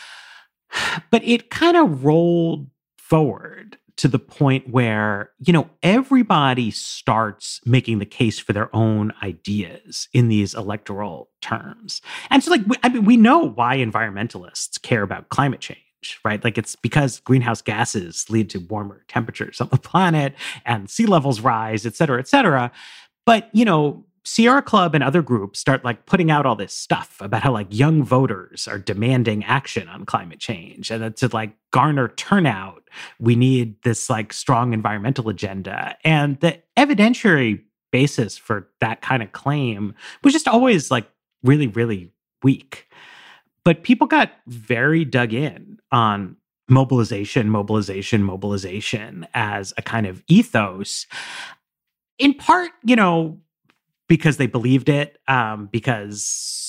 But it kind of rolled forward to the point where, you know, everybody starts making the case for their own ideas in these electoral terms. And so, like, we, I mean, we know why environmentalists care about climate change, right? Like, it's because greenhouse gases lead to warmer temperatures on the planet and sea levels rise, et cetera, et cetera. But, you know, Sierra Club and other groups start like putting out all this stuff about how like young voters are demanding action on climate change, and that to like garner turnout, we need this like strong environmental agenda. And the evidentiary basis for that kind of claim was just always like really, really weak. But people got very dug in on mobilization, mobilization, mobilization as a kind of ethos. In part, you know, because they believed it, um, because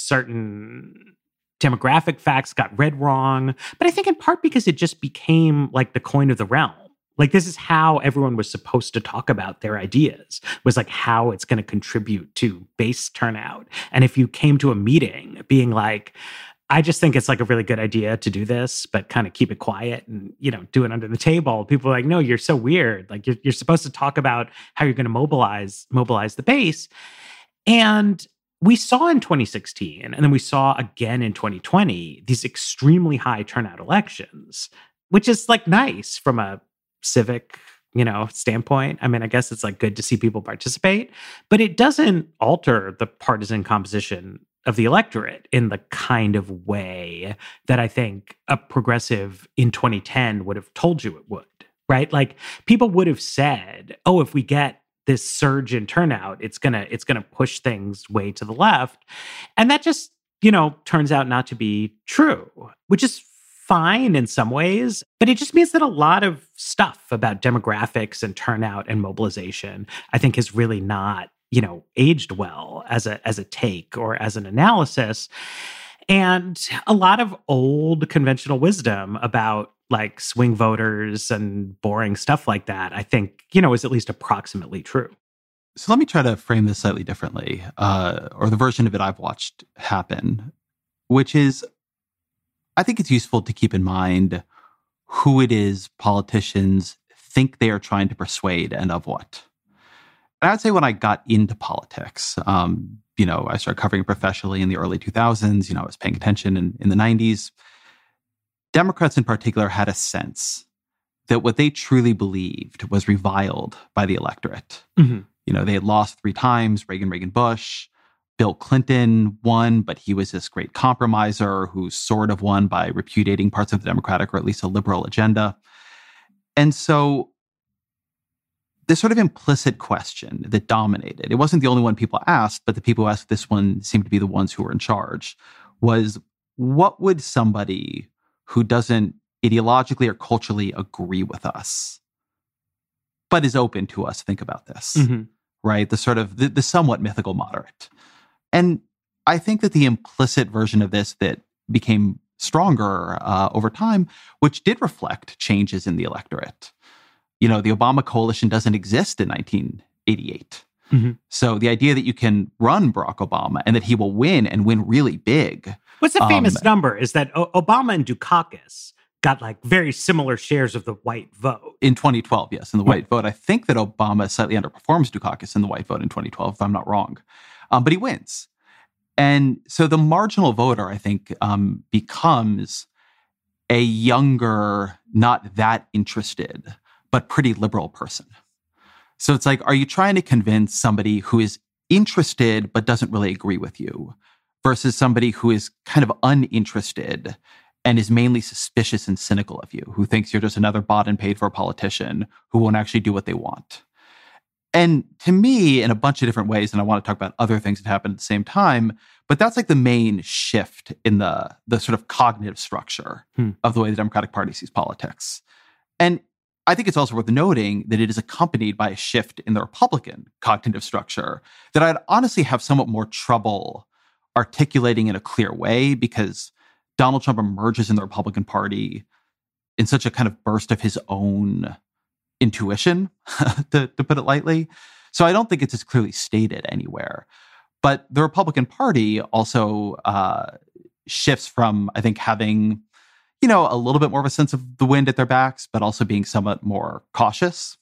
certain demographic facts got read wrong. But I think in part because it just became like the coin of the realm. Like this is how everyone was supposed to talk about their ideas, was like how it's going to contribute to base turnout. And if you came to a meeting being like, I just think it's like a really good idea to do this, but kind of keep it quiet and, you know, do it under the table. People are like, no, you're so weird. Like you're, you're supposed to talk about how you're going to mobilize, mobilize the base. And we saw in twenty sixteen, and then we saw again in twenty twenty, these extremely high turnout elections, which is like nice from a civic, you know, standpoint. I mean, I guess it's like good to see people participate, but it doesn't alter the partisan composition of the electorate in the kind of way that I think a progressive in twenty ten would have told you it would, right? Like people would have said, oh, if we get this surge in turnout, it's gonna it's gonna push things way to the left. And that just, you know, turns out not to be true, which is fine in some ways, but it just means that a lot of stuff about demographics and turnout and mobilization, I think, has really not, you know, aged well as a as a take or as an analysis. And a lot of old conventional wisdom about like swing voters and boring stuff like that, I think, you know, is at least approximately true. So let me try to frame this slightly differently, uh, or the version of it I've watched happen, which is, I think it's useful to keep in mind who it is politicians think they are trying to persuade and of what. And I would say when I got into politics, um, you know, I started covering professionally in the early two thousands, you know, I was paying attention in, in the nineties. Democrats in particular had a sense that what they truly believed was reviled by the electorate. Mm-hmm. You know, they had lost three times, Reagan, Reagan, Bush. Bill Clinton won, but he was this great compromiser who sort of won by repudiating parts of the Democratic or at least a liberal agenda. And so this sort of implicit question that dominated, it wasn't the only one people asked, but the people who asked this one seemed to be the ones who were in charge, was what would somebody who doesn't ideologically or culturally agree with us, but is open to us think about this, mm-hmm. right? The sort of, the, the somewhat mythical moderate. And I think that the implicit version of this that became stronger uh, over time, which did reflect changes in the electorate. You know, the Obama coalition doesn't exist in nineteen eighty-eight. Mm-hmm. So the idea that you can run Barack Obama and that he will win and win really big. What's the famous um, number is that o- Obama and Dukakis got like very similar shares of the white vote. In twenty twelve, yes, in the white vote. I think that Obama slightly underperforms Dukakis in the white vote in twenty twelve, if I'm not wrong. Um, but he wins. And so the marginal voter, I think, um, becomes a younger, not that interested, but pretty liberal person. So it's like, are you trying to convince somebody who is interested but doesn't really agree with you versus somebody who is kind of uninterested and is mainly suspicious and cynical of you, who thinks you're just another bought and paid for politician who won't actually do what they want? And to me, in a bunch of different ways, and I want to talk about other things that happen at the same time, but that's like the main shift in the, the sort of cognitive structure hmm. of the way the Democratic Party sees politics. And I think it's also worth noting that it is accompanied by a shift in the Republican cognitive structure that I'd honestly have somewhat more trouble articulating in a clear way, because Donald Trump emerges in the Republican Party in such a kind of burst of his own intuition, to, to put it lightly. So I don't think it's as clearly stated anywhere. But the Republican Party also uh, shifts from, I think, having, you know, a little bit more of a sense of the wind at their backs, but also being somewhat more cautious,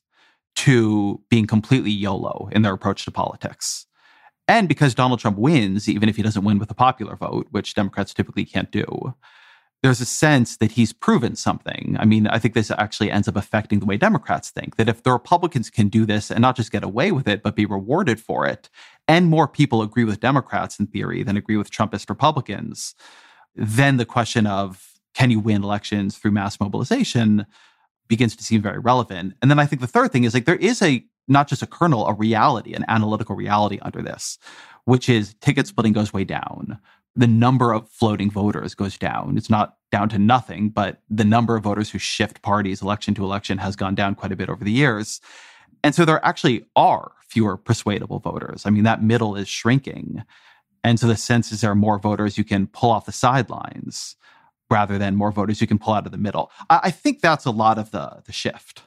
to being completely YOLO in their approach to politics. And because Donald Trump wins, even if he doesn't win with the popular vote, which Democrats typically can't do, there's a sense that he's proven something. I mean, I think this actually ends up affecting the way Democrats think, that if the Republicans can do this and not just get away with it, but be rewarded for it, and more people agree with Democrats in theory than agree with Trumpist Republicans, then the question of can you win elections through mass mobilization begins to seem very relevant. And then I think the third thing is like there is a, not just a kernel, a reality, an analytical reality under this, which is ticket splitting goes way down. The number of floating voters goes down. It's not down to nothing, but the number of voters who shift parties election to election has gone down quite a bit over the years. And so there actually are fewer persuadable voters. I mean, that middle is shrinking. And so the sense is there are more voters you can pull off the sidelines rather than more voters you can pull out of the middle. I, I think that's a lot of the, the shift.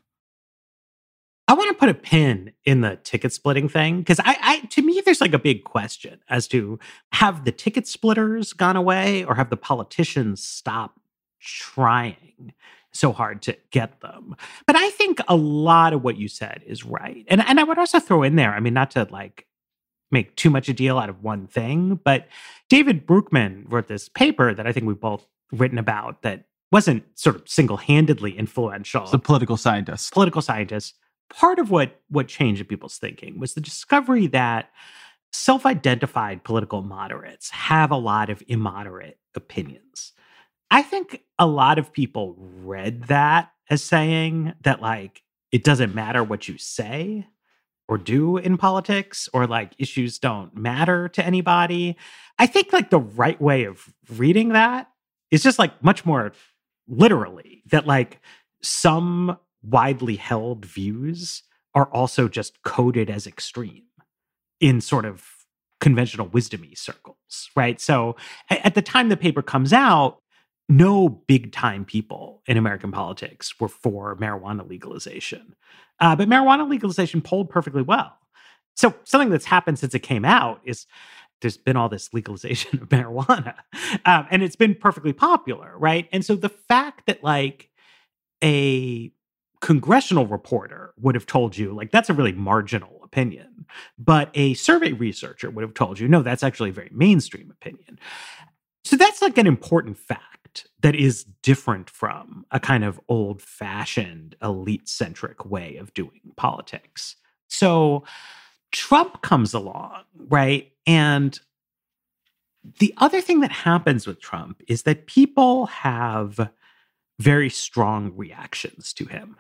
I want to put a pin in the ticket splitting thing, because I, I, to me, there's like a big question as to have the ticket splitters gone away or have the politicians stopped trying so hard to get them? But I think a lot of what you said is right. And, and I would also throw in there, I mean, not to like make too much a deal out of one thing, but David Bruckman wrote this paper that I think we've both written about that wasn't sort of single-handedly influential. It's a political scientist. Political scientist. Part of what, what changed people's thinking was the discovery that self-identified political moderates have a lot of immoderate opinions. I think a lot of people read that as saying that, like, it doesn't matter what you say or do in politics, or like issues don't matter to anybody. I think like the right way of reading that is just like much more literally that like some widely held views are also just coded as extreme in sort of conventional wisdom-y circles, right? So at the time the paper comes out, no big-time people in American politics were for marijuana legalization. Uh, but marijuana legalization polled perfectly well. So something that's happened since it came out is there's been all this legalization of marijuana. Um, and it's been perfectly popular, right? And so the fact that like a congressional reporter would have told you, like, that's a really marginal opinion, but a survey researcher would have told you, no, that's actually a very mainstream opinion. So that's like an important fact that is different from a kind of old-fashioned, elite-centric way of doing politics. So Trump comes along, right? And the other thing that happens with Trump is that people have very strong reactions to him.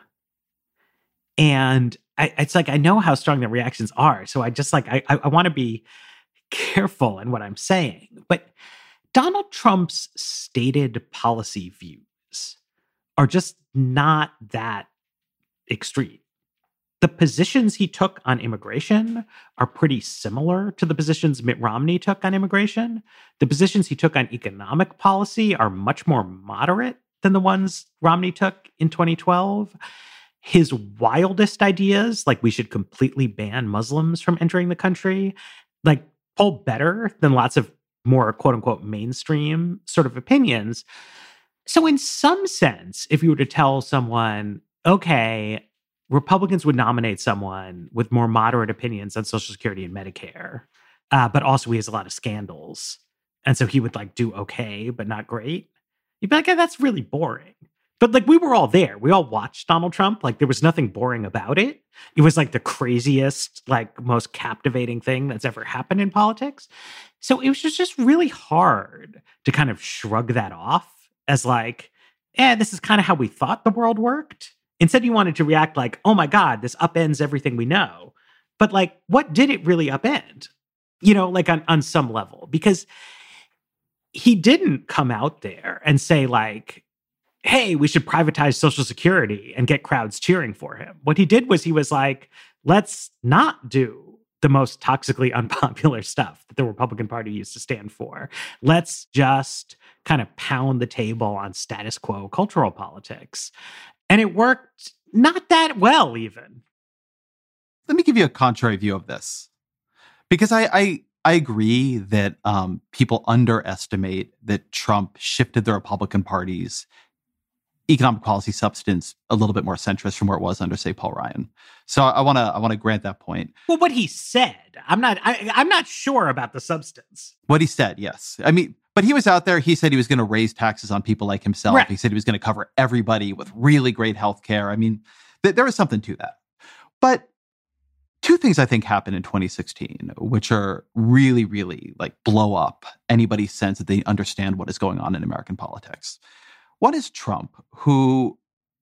And I, it's like, I know how strong the reactions are. So I just like, I, I want to be careful in what I'm saying. But Donald Trump's stated policy views are just not that extreme. The positions he took on immigration are pretty similar to the positions Mitt Romney took on immigration. The positions he took on economic policy are much more moderate than the ones Romney took in twenty twelve. His wildest ideas, like we should completely ban Muslims from entering the country, like poll better than lots of more quote unquote mainstream sort of opinions. So in some sense, if you were to tell someone, okay, Republicans would nominate someone with more moderate opinions on Social Security and Medicare, uh, but also he has a lot of scandals. And so he would like do okay, but not great. You'd be like, yeah, that's really boring. But like we were all there. We all watched Donald Trump. Like there was nothing boring about it. It was like the craziest, like most captivating thing that's ever happened in politics. So it was just, just really hard to kind of shrug that off as like, eh, this is kind of how we thought the world worked. Instead, you wanted to react like, oh my God, this upends everything we know. But like, what did it really upend? You know, like on, on some level, because he didn't come out there and say like, hey, we should privatize Social Security and get crowds cheering for him. What he did was he was like, let's not do the most toxically unpopular stuff that the Republican Party used to stand for. Let's just kind of pound the table on status quo cultural politics. And it worked not that well, even. Let me give you a contrary view of this. Because I I, I agree that um, people underestimate that Trump shifted the Republican Party's economic policy substance a little bit more centrist from where it was under, say, Paul Ryan. So I want to I want to grant that point. Well, what he said, I'm not I, I'm not sure about the substance. What he said, yes. I mean, but he was out there. He said he was going to raise taxes on people like himself. Right. He said he was going to cover everybody with really great health care. I mean, th- there was something to that. But two things I think happened in twenty sixteen, which are really, really like blow up anybody's sense that they understand what is going on in American politics. One is Trump, who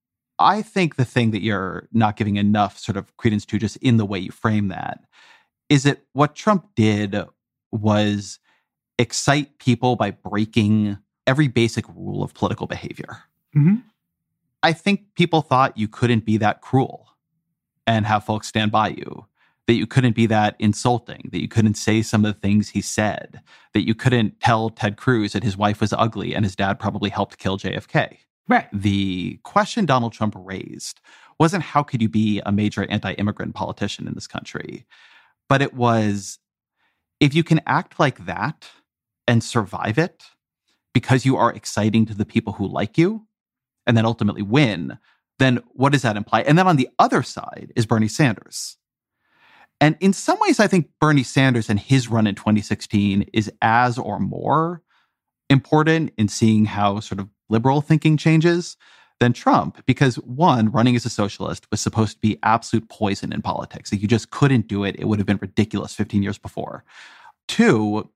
I think the thing that you're not giving enough sort of credence to just in the way you frame that is that what Trump did was excite people by breaking every basic rule of political behavior. Mm-hmm. I think people thought you couldn't be that cruel and have folks stand by you, that you couldn't be that insulting, that you couldn't say some of the things he said, that you couldn't tell Ted Cruz that his wife was ugly and his dad probably helped kill J F K. Right. The question Donald Trump raised wasn't how could you be a major anti-immigrant politician in this country, but it was if you can act like that and survive it because you are exciting to the people who like you and then ultimately win, then what does that imply? And then on the other side is Bernie Sanders. And in some ways, I think Bernie Sanders and his run in twenty sixteen is as or more important in seeing how sort of liberal thinking changes than Trump. Because one, running as a socialist was supposed to be absolute poison in politics. Like you just couldn't do it. It would have been ridiculous fifteen years before. Two,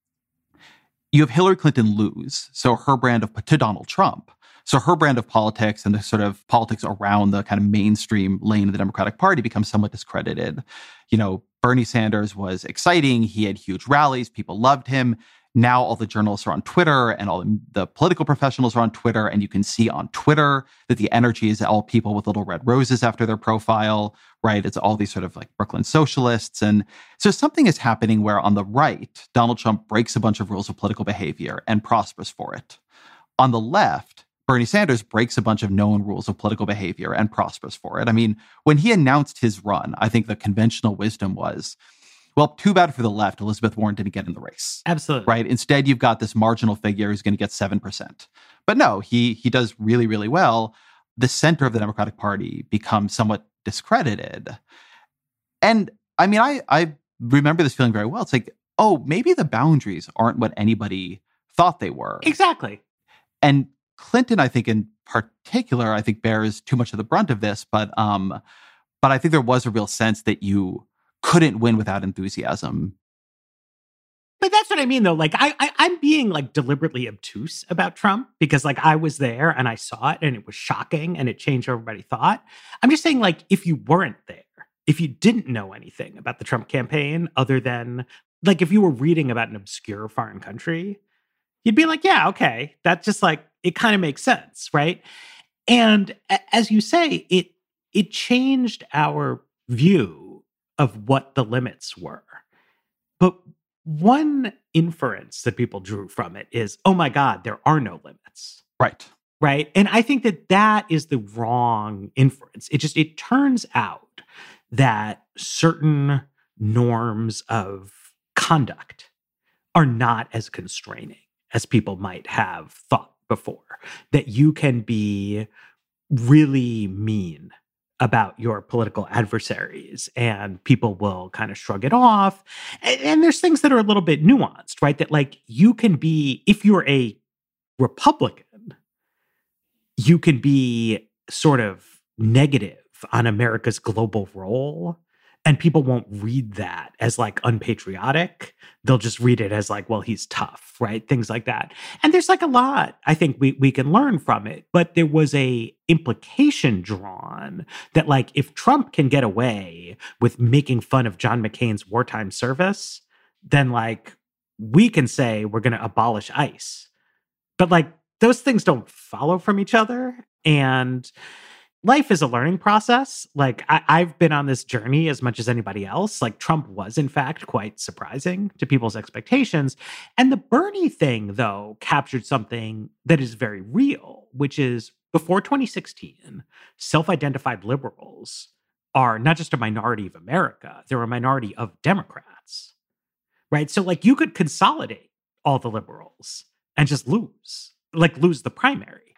you have Hillary Clinton lose. So her brand of, to Donald Trump. So her brand of politics and the sort of politics around the kind of mainstream lane of the Democratic Party becomes somewhat discredited. You know, Bernie Sanders was exciting. He had huge rallies. People loved him. Now all the journalists are on Twitter and all the political professionals are on Twitter. And you can see on Twitter that the energy is all people with little red roses after their profile, right? It's all these sort of like Brooklyn socialists. And so something is happening where on the right, Donald Trump breaks a bunch of rules of political behavior and prospers for it. On the left, Bernie Sanders breaks a bunch of known rules of political behavior and prospers for it. I mean, when he announced his run, I think the conventional wisdom was, well, too bad for the left. Elizabeth Warren didn't get in the race. Absolutely. Right? Instead, you've got this marginal figure who's going to get seven percent. But no, he he does really, really well. The center of the Democratic Party becomes somewhat discredited. And I mean, I, I remember this feeling very well. It's like, oh, maybe the boundaries aren't what anybody thought they were. Exactly. And Clinton, I think in particular, I think bears too much of the brunt of this, but um, but I think there was a real sense that you couldn't win without enthusiasm. But that's what I mean, though. Like, I, I I'm being like deliberately obtuse about Trump because, like, I was there and I saw it and it was shocking and it changed what everybody thought. I'm just saying, like, if you weren't there, if you didn't know anything about the Trump campaign other than, like, if you were reading about an obscure foreign country, you'd be like, yeah, okay, that just like, it kind of makes sense, right? And a- as you say, it it changed our view of what the limits were. But one inference that people drew from it is, oh my God, there are no limits. Right. Right. And I think that that is the wrong inference. It just, it turns out that certain norms of conduct are not as constraining as people might have thought before, that you can be really mean about your political adversaries and people will kind of shrug it off. And, and there's things that are a little bit nuanced, right? That like you can be, if you're a Republican, you can be sort of negative on America's global role. And people won't read that as like unpatriotic. They'll just read it as like, well, he's tough, right? Things like that. And there's like a lot I think we we can learn from it. But there was a implication drawn that like if Trump can get away with making fun of John McCain's wartime service, then like we can say we're going to abolish ICE. But like those things don't follow from each other. And life is a learning process. Like I, I've been on this journey as much as anybody else. Like Trump was in fact quite surprising to people's expectations. And the Bernie thing though captured something that is very real, which is before twenty sixteen, self-identified liberals are not just a minority of America, they're a minority of Democrats, right? So like you could consolidate all the liberals and just lose, like lose the primary.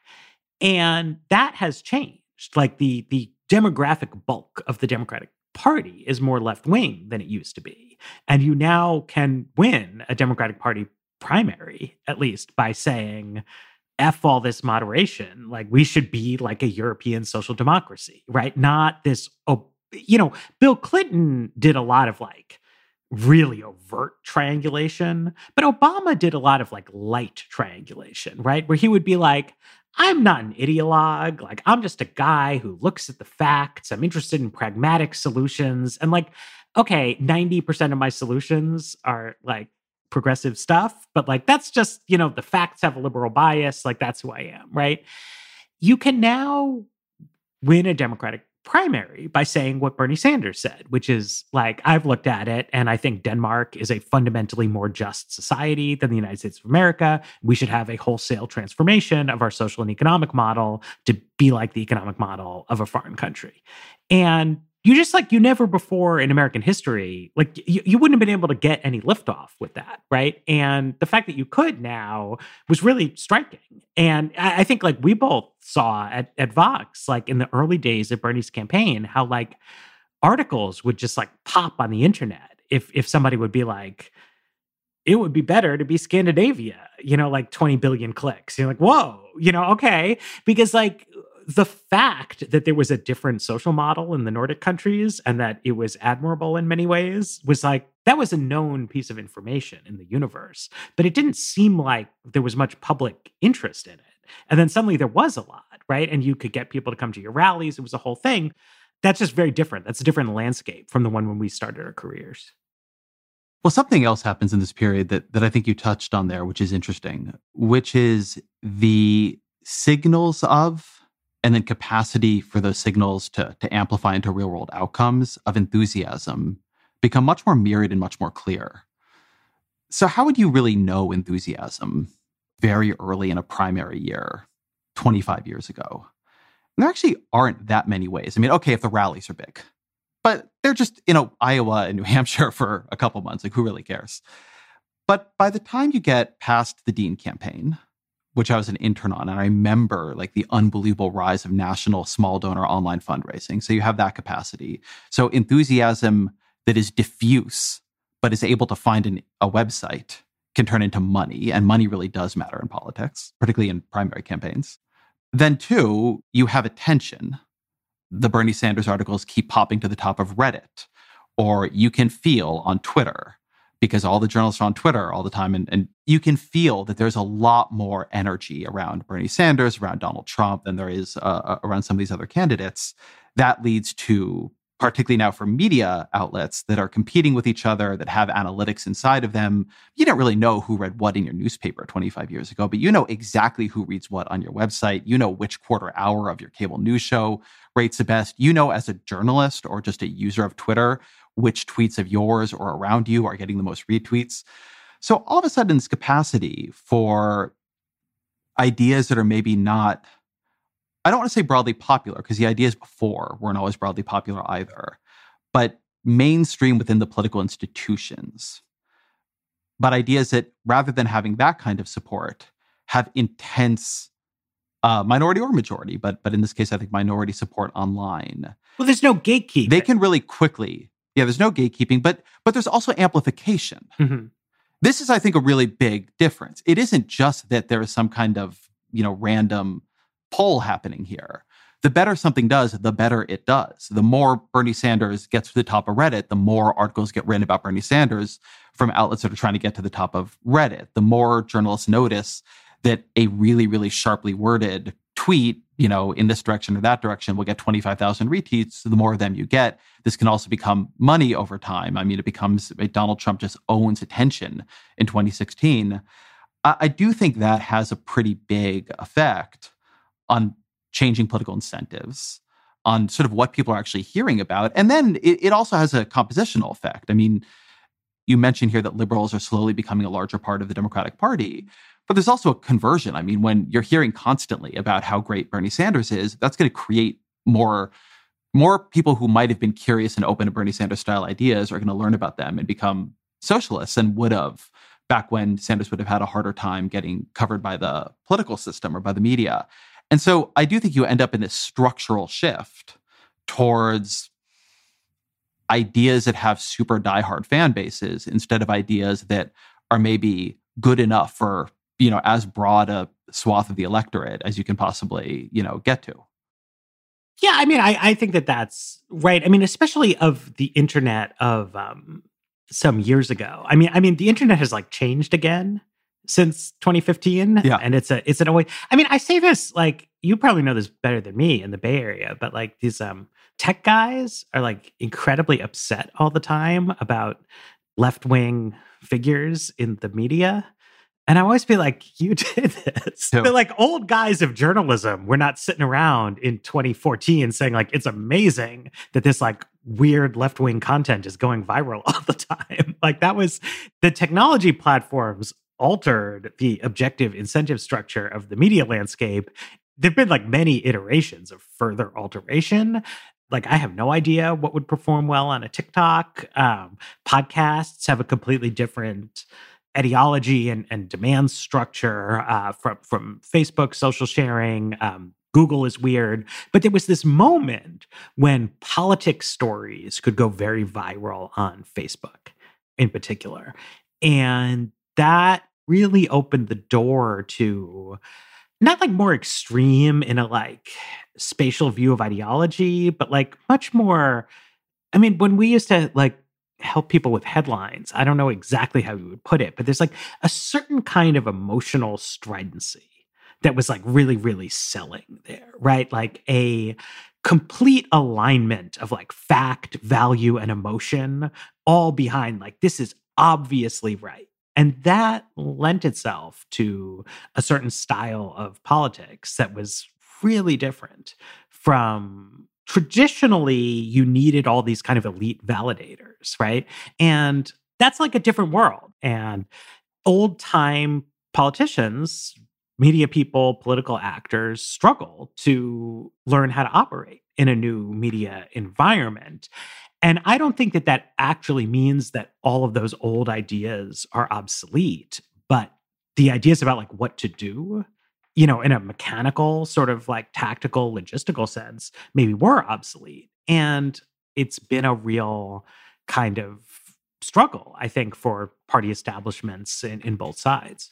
And that has changed. Like the the demographic bulk of the Democratic Party is more left-wing than it used to be. And you now can win a Democratic Party primary, at least, by saying, F all this moderation. Like we should be like a European social democracy, right? Not this, oh, you know, Bill Clinton did a lot of like really overt triangulation, but Obama did a lot of like light triangulation, right? Where he would be like, I'm not an ideologue. Like, I'm just a guy who looks at the facts. I'm interested in pragmatic solutions. And like, okay, ninety percent of my solutions are like progressive stuff, but like, that's just, you know, the facts have a liberal bias. Like, that's who I am, right? You can now win a Democratic primary by saying what Bernie Sanders said, which is like, I've looked at it and I think Denmark is a fundamentally more just society than the United States of America. We should have a wholesale transformation of our social and economic model to be like the economic model of a foreign country. And you just like, you never before in American history, like you, you wouldn't have been able to get any liftoff with that, right? And the fact that you could now was really striking. And I, I think like we both saw at, at Vox, like in the early days of Bernie's campaign, how like articles would just like pop on the internet if if somebody would be like, it would be better to be Scandinavia, you know, like twenty billion clicks. You're like, whoa, you know, okay. Because like, the fact that there was a different social model in the Nordic countries and that it was admirable in many ways was like, that was a known piece of information in the universe, but it didn't seem like there was much public interest in it. And then suddenly there was a lot, right? And you could get people to come to your rallies. It was a whole thing. That's just very different. That's a different landscape from the one when we started our careers. Well, something else happens in this period that, that I think you touched on there, which is interesting, which is the signals of and then capacity for those signals to, to amplify into real-world outcomes of enthusiasm become much more mirrored and much more clear. So how would you really know enthusiasm very early in a primary year, twenty-five years ago? And there actually aren't that many ways. I mean, okay, if the rallies are big, but they're just, you know, Iowa and New Hampshire for a couple months. Like, who really cares? But by the time you get past the Dean campaign, which I was an intern on, and I remember like the unbelievable rise of national small donor online fundraising. So you have that capacity. So enthusiasm that is diffuse, but is able to find an, a website can turn into money. And money really does matter in politics, particularly in primary campaigns. Then two, you have attention. The Bernie Sanders articles keep popping to the top of Reddit, or you can feel on Twitter, because all the journalists are on Twitter all the time. And, and you can feel that there's a lot more energy around Bernie Sanders, around Donald Trump, than there is uh, around some of these other candidates. That leads to, particularly now for media outlets that are competing with each other, that have analytics inside of them. You don't really know who read what in your newspaper twenty-five years ago, but you know exactly who reads what on your website. You know which quarter hour of your cable news show rates the best. You know, as a journalist or just a user of Twitter, which tweets of yours or around you are getting the most retweets. So all of a sudden, this capacity for ideas that are maybe not, I don't want to say broadly popular, because the ideas before weren't always broadly popular either, but mainstream within the political institutions. But ideas that, rather than having that kind of support, have intense uh, minority or majority, but but in this case, I think minority support online. Well, there's no gatekeeping. They can really quickly, yeah, there's no gatekeeping, but but there's also amplification. Mm-hmm. This is, I think, a really big difference. It isn't just that there is some kind of, you know, random poll happening here. The better something does, the better it does. The more Bernie Sanders gets to the top of Reddit, the more articles get written about Bernie Sanders from outlets that are trying to get to the top of Reddit. The more journalists notice that a really, really sharply worded tweet, you know, in this direction or that direction will get twenty-five thousand retweets. The more of them you get, this can also become money over time. I mean, it becomes, Donald Trump just owns attention in twenty sixteen. I, I do think that has a pretty big effect on changing political incentives, on sort of what people are actually hearing about. And then it, it also has a compositional effect. I mean, you mentioned here that liberals are slowly becoming a larger part of the Democratic Party, but there's also a conversion. I mean, when you're hearing constantly about how great Bernie Sanders is, that's going to create more, more people who might have been curious and open to Bernie Sanders style ideas are going to learn about them and become socialists and would have back when Sanders would have had a harder time getting covered by the political system or by the media. And so I do think you end up in this structural shift towards ideas that have super diehard fan bases instead of ideas that are maybe good enough for, you know, as broad a swath of the electorate as you can possibly, you know, get to. Yeah, I mean, I, I think that that's right. I mean, especially of the internet of um, some years ago. I mean, I mean, the internet has like changed again since twenty fifteen. Yeah. And it's a, it's an always, I mean, I say this, like, you probably know this better than me in the Bay Area, but like these um, tech guys are like incredibly upset all the time about left-wing figures in the media. And I always be like, you did this. Yeah. They're like old guys of journalism. We're not sitting around in twenty fourteen saying like, it's amazing that this like weird left-wing content is going viral all the time. Like that was the technology platforms altered the objective incentive structure of the media landscape. There've been like many iterations of further alteration. Like I have no idea what would perform well on a TikTok. Um, podcasts have a completely different ideology and, and demand structure uh, from, from Facebook, social sharing. Um, Google is weird. But there was this moment when politics stories could go very viral on Facebook in particular. And that really opened the door to not like more extreme in a like spatial view of ideology, but like much more, I mean, when we used to like help people with headlines, I don't know exactly how you would put it, but there's like a certain kind of emotional stridency that was like really, really selling there, right? Like a complete alignment of like fact, value, and emotion all behind like, this is obviously right. And that lent itself to a certain style of politics that was really different from traditionally you needed all these kind of elite validators, right? And that's like a different world. And old time politicians, media people, political actors struggle to learn how to operate in a new media environment. And I don't think that that actually means that all of those old ideas are obsolete, but the ideas about like what to do, you know, in a mechanical sort of like tactical, logistical sense, maybe were obsolete. And it's been a real kind of struggle, I think, for party establishments in, in both sides.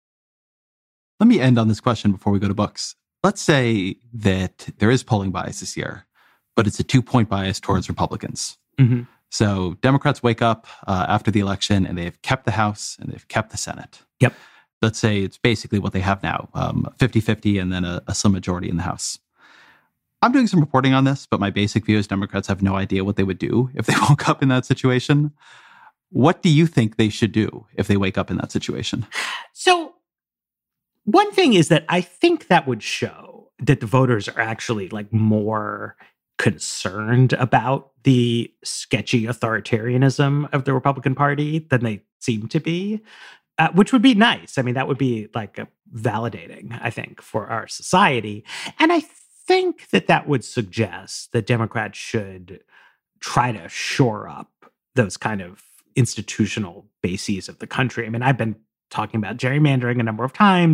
Let me end on this question before we go to books. Let's say that there is polling bias this year, but it's a two-point bias towards Republicans. Mm-hmm. So Democrats wake up uh, after the election and they've kept the House and they've kept the Senate. Yep. Let's say it's basically what they have now, um, fifty-fifty and then a, a slim majority in the House. I'm doing some reporting on this, but my basic view is Democrats have no idea what they would do if they woke up in that situation. What do you think they should do if they wake up in that situation? So one thing is that I think that would show that the voters are actually like more concerned about the sketchy authoritarianism of the Republican Party than they seem to be, uh, which would be nice. I mean, that would be like a validating, I think, for our society. And I think that that would suggest that Democrats should try to shore up those kind of institutional bases of the country. I mean, I've been talking about gerrymandering a number of times.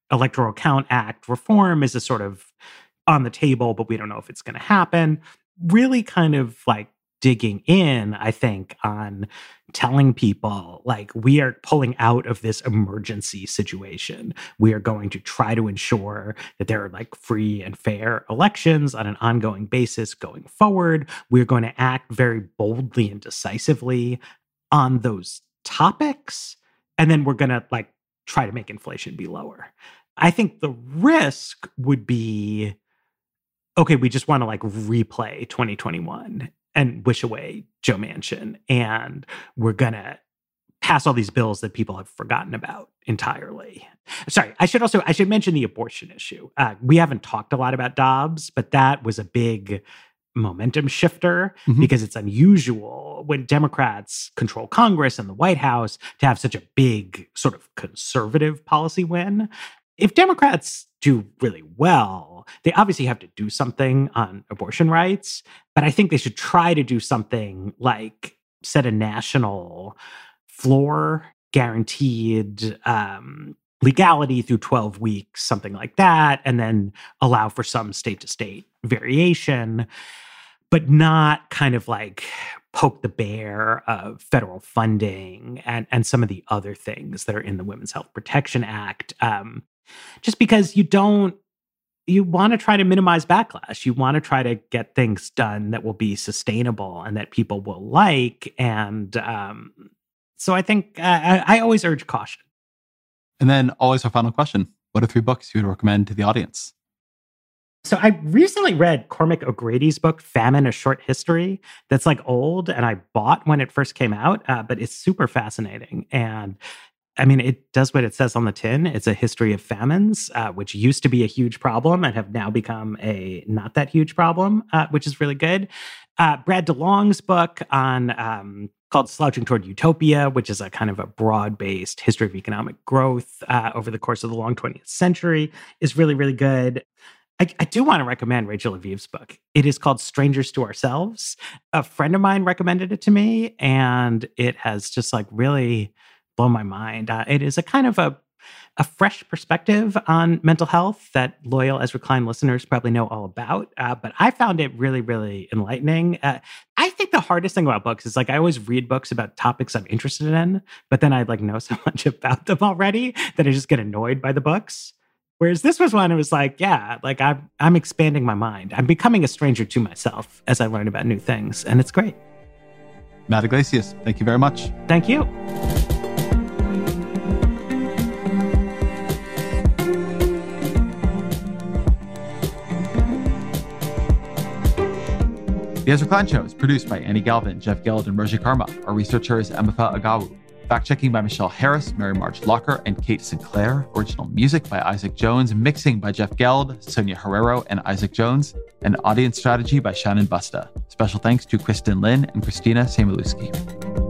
Electoral Count Act reform is a sort of on the table, but we don't know if it's going to happen. Really kind of like digging in, I think, on telling people, like, we are pulling out of this emergency situation. We are going to try to ensure that there are like free and fair elections on an ongoing basis going forward. We're going to act very boldly and decisively on those topics. And then we're going to like try to make inflation be lower. I think the risk would be, okay, we just want to like replay twenty twenty-one and wish away Joe Manchin. And we're going to pass all these bills that people have forgotten about entirely. Sorry, I should also, I should mention the abortion issue. Uh, we haven't talked a lot about Dobbs, but that was a big momentum shifter mm-hmm. because it's unusual when Democrats control Congress and the White House to have such a big sort of conservative policy win. If Democrats do really well, they obviously have to do something on abortion rights, but I think they should try to do something like set a national floor, guaranteed um, legality through twelve weeks, something like that, and then allow for some state-to-state variation, but not kind of like poke the bear of federal funding and, and some of the other things that are in the Women's Health Protection Act. Um, just because you don't, you want to try to minimize backlash. You want to try to get things done that will be sustainable and that people will like. And um, so I think uh, I, I always urge caution. And then always our final question. What are three books you would recommend to the audience? So I recently read Cormac O'Grady's book, Famine, A Short History, that's like old and I bought when it first came out, uh, but it's super fascinating. And I mean, it does what it says on the tin. It's a history of famines, uh, which used to be a huge problem and have now become a not that huge problem, uh, which is really good. Uh, Brad DeLong's book on um, called Slouching Toward Utopia, which is a kind of a broad-based history of economic growth uh, over the course of the long twentieth century, is really, really good. I, I do want to recommend Rachel Aviv's book. It is called Strangers to Ourselves. A friend of mine recommended it to me, and it has just like really blown my mind. Uh, it is a kind of a, a fresh perspective on mental health that loyal Ezra Klein listeners probably know all about. Uh, but I found it really, really enlightening. Uh, I think the hardest thing about books is like I always read books about topics I'm interested in, but then I like know so much about them already that I just get annoyed by the books. Whereas this was one, it was like, yeah, like I'm, I'm expanding my mind. I'm becoming a stranger to myself as I learn about new things. And it's great. Matt Yglesias, thank you very much. Thank you. The Ezra Klein Show is produced by Annie Galvin, Jeff Geld, and Roji Karma. Our researcher is Emefa Agawu. Fact-checking by Michelle Harris, Mary Marge Locker, and Kate Sinclair. Original music by Isaac Jones. Mixing by Jeff Geld, Sonia Herrero, and Isaac Jones. And audience strategy by Shannon Busta. Special thanks to Kristen Lynn and Christina Samoilewski.